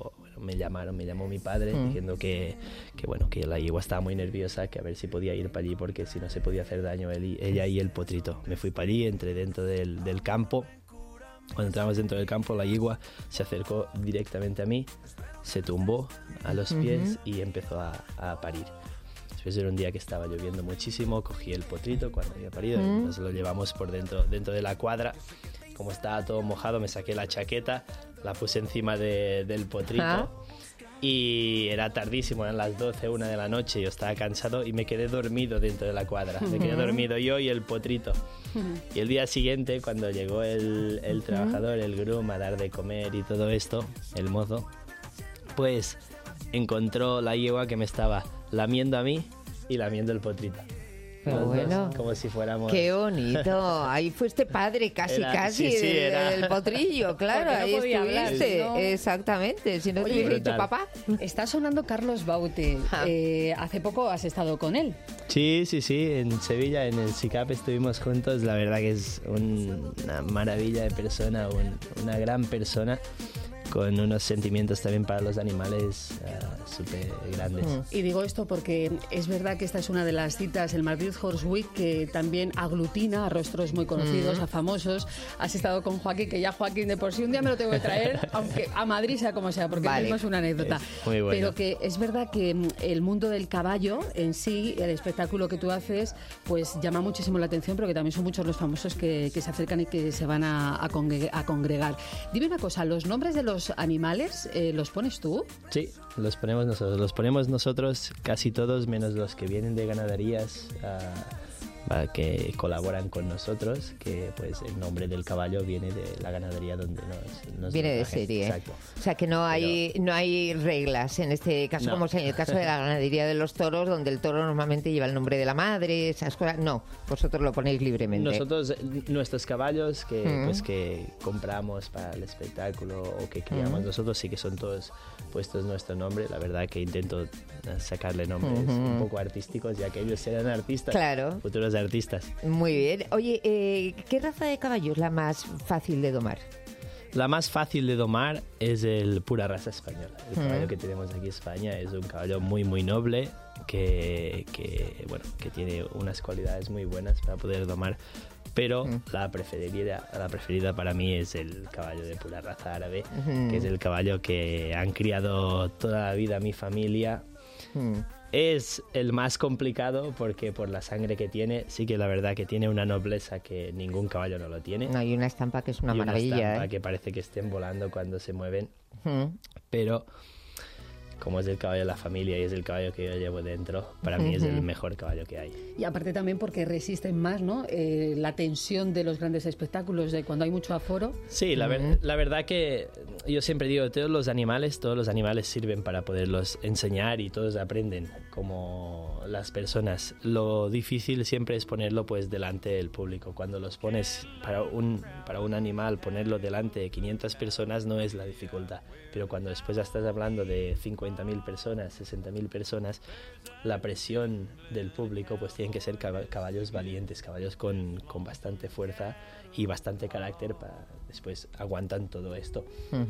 [SPEAKER 14] me llamó mi padre diciendo que la yegua estaba muy nerviosa, que a ver si podía ir para allí porque si no se podía hacer daño ella y el potrito. Me fui para allí, entré dentro del campo. Cuando entramos dentro del campo, la yegua se acercó directamente a mí, se tumbó a los pies y empezó a parir. Después era un día que estaba lloviendo muchísimo, cogí el potrito cuando había parido y nos lo llevamos por dentro de la cuadra. Como estaba todo mojado, me saqué la chaqueta, la puse encima del potrito y era tardísimo, eran las 12, 1 de la noche, yo estaba cansado y me quedé dormido dentro de la cuadra. Me quedé dormido yo y el potrito. Y el día siguiente, cuando llegó el trabajador, el groom, a dar de comer y todo esto, el mozo, pues encontró la yegua que me estaba lamiendo a mí y lamiendo el potrito.
[SPEAKER 2] Bueno,
[SPEAKER 14] como si fuéramos...
[SPEAKER 2] ¡Qué bonito! Ahí fuiste padre, casi, del potrillo, claro,
[SPEAKER 28] no
[SPEAKER 2] ahí
[SPEAKER 28] podía
[SPEAKER 2] estuviste.
[SPEAKER 28] hablar, ¿no?
[SPEAKER 2] Exactamente, si no te hubiera dicho papá.
[SPEAKER 28] Está sonando Carlos Baute. Hace poco has estado con él.
[SPEAKER 14] Sí, en Sevilla, en el SICAP estuvimos juntos. La verdad que es una maravilla de persona, una gran persona, con unos sentimientos también para los animales súper grandes.
[SPEAKER 28] Y digo esto porque es verdad que esta es una de las citas, el Madrid Horse Week, que también aglutina a rostros muy conocidos, a famosos. Has estado con Joaquín, que ya Joaquín de por sí un día me lo tengo que traer, aunque a Madrid sea como sea, porque mismo es una anécdota.
[SPEAKER 14] Es muy bueno.
[SPEAKER 28] Pero que es verdad que el mundo del caballo en sí, el espectáculo que tú haces, pues llama muchísimo la atención, pero que también son muchos los famosos que se acercan y que se van a congregar. Dime una cosa, ¿los nombres de los animales los pones tú?
[SPEAKER 14] Sí, los ponemos nosotros casi todos, menos los que vienen de ganaderías que colaboran con nosotros, que pues el nombre del caballo viene de la ganadería donde nos
[SPEAKER 2] viene de
[SPEAKER 14] traje.
[SPEAKER 2] serie.
[SPEAKER 14] Exacto.
[SPEAKER 2] O sea que no hay reglas en este caso, como es en el caso de la ganadería de los toros, donde el toro normalmente lleva el nombre de la madre, esas cosas. No, vosotros lo ponéis libremente.
[SPEAKER 14] Nosotros, nuestros caballos que compramos para el espectáculo o que criamos nosotros, sí que son todos puestos nuestro nombre. La verdad que intento sacarle nombres un poco artísticos, ya que ellos serán artistas, futuros artistas.
[SPEAKER 2] Muy bien. Oye, ¿qué raza de caballo es la más fácil de domar?
[SPEAKER 14] La más fácil de domar es el pura raza española. El caballo que tenemos aquí en España es un caballo muy, muy noble, que tiene unas cualidades muy buenas para poder domar. Pero la preferida para mí es el caballo de pura raza árabe, que es el caballo que han criado toda la vida mi familia. Es el más complicado porque por la sangre que tiene, sí que la verdad que tiene una nobleza que ningún caballo no lo tiene.
[SPEAKER 2] No, hay una estampa que es una maravilla.
[SPEAKER 14] Una estampa que parece que estén volando cuando se mueven. Pero como es el caballo de la familia y es el caballo que yo llevo dentro, para mí es el mejor caballo que hay.
[SPEAKER 28] Y aparte también porque resisten más, ¿no? La tensión de los grandes espectáculos, de cuando hay mucho aforo.
[SPEAKER 14] Sí, la verdad que yo siempre digo, todos los animales sirven para poderlos enseñar y todos aprenden como las personas. Lo difícil siempre es ponerlo pues delante del público. Cuando los pones para un animal, ponerlo delante de 500 personas no es la dificultad. Pero cuando después ya estás hablando de 50.000 personas, 60.000 personas, la presión del público pues tienen que ser caballos valientes, caballos con bastante fuerza y bastante carácter para después aguantan todo esto.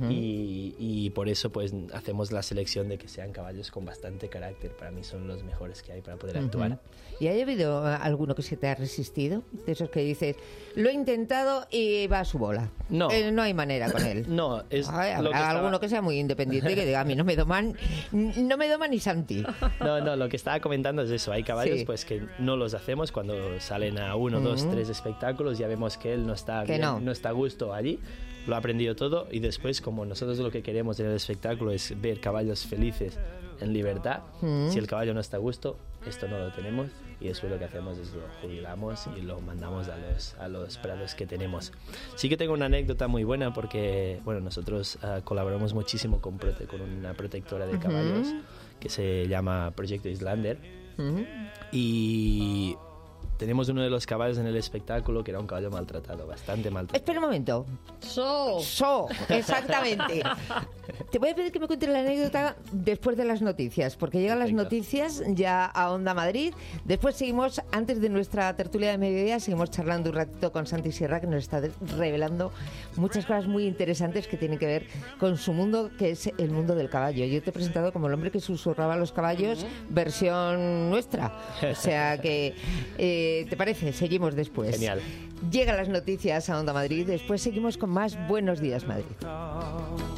[SPEAKER 14] Y por eso pues hacemos la selección de que sean caballos con bastante carácter. Para mí son los mejores que hay para poder actuar.
[SPEAKER 2] ¿Y ha habido alguno que se te ha resistido? De esos que dices, lo he intentado y va a su bola.
[SPEAKER 14] No.
[SPEAKER 2] No hay manera con él.
[SPEAKER 14] No, es
[SPEAKER 2] habrá alguno que sea muy independiente y que diga, a mí no me doman ni Santi.
[SPEAKER 14] No, lo que estaba comentando es eso. Hay caballos pues que no los hacemos cuando salen a 1, 2, 3 espectáculos. Ya vemos que él no está bien, no está a gusto allí. Lo ha aprendido todo y después, como nosotros lo que queremos en el espectáculo es ver caballos felices en libertad, si el caballo no está a gusto, esto no lo tenemos y después lo que hacemos es lo jubilamos y lo mandamos a los prados que tenemos. Sí que tengo una anécdota muy buena porque nosotros colaboramos muchísimo con una protectora de caballos que se llama Proyecto Islander y tenemos uno de los caballos en el espectáculo que era un caballo maltratado, bastante maltratado.
[SPEAKER 2] Espera un momento. Exactamente. Te voy a pedir que me cuentes la anécdota después de las noticias, porque llegan las noticias ya a Onda Madrid. Después seguimos, antes de nuestra tertulia de mediodía, seguimos charlando un ratito con Santi Sierra, que nos está revelando muchas cosas muy interesantes que tienen que ver con su mundo, que es el mundo del caballo. Yo te he presentado como el hombre que susurraba a los caballos, versión nuestra. O sea que, ¿te parece? Seguimos después.
[SPEAKER 14] Genial.
[SPEAKER 2] Llegan las noticias a Onda Madrid, después seguimos con más Buenos Días Madrid.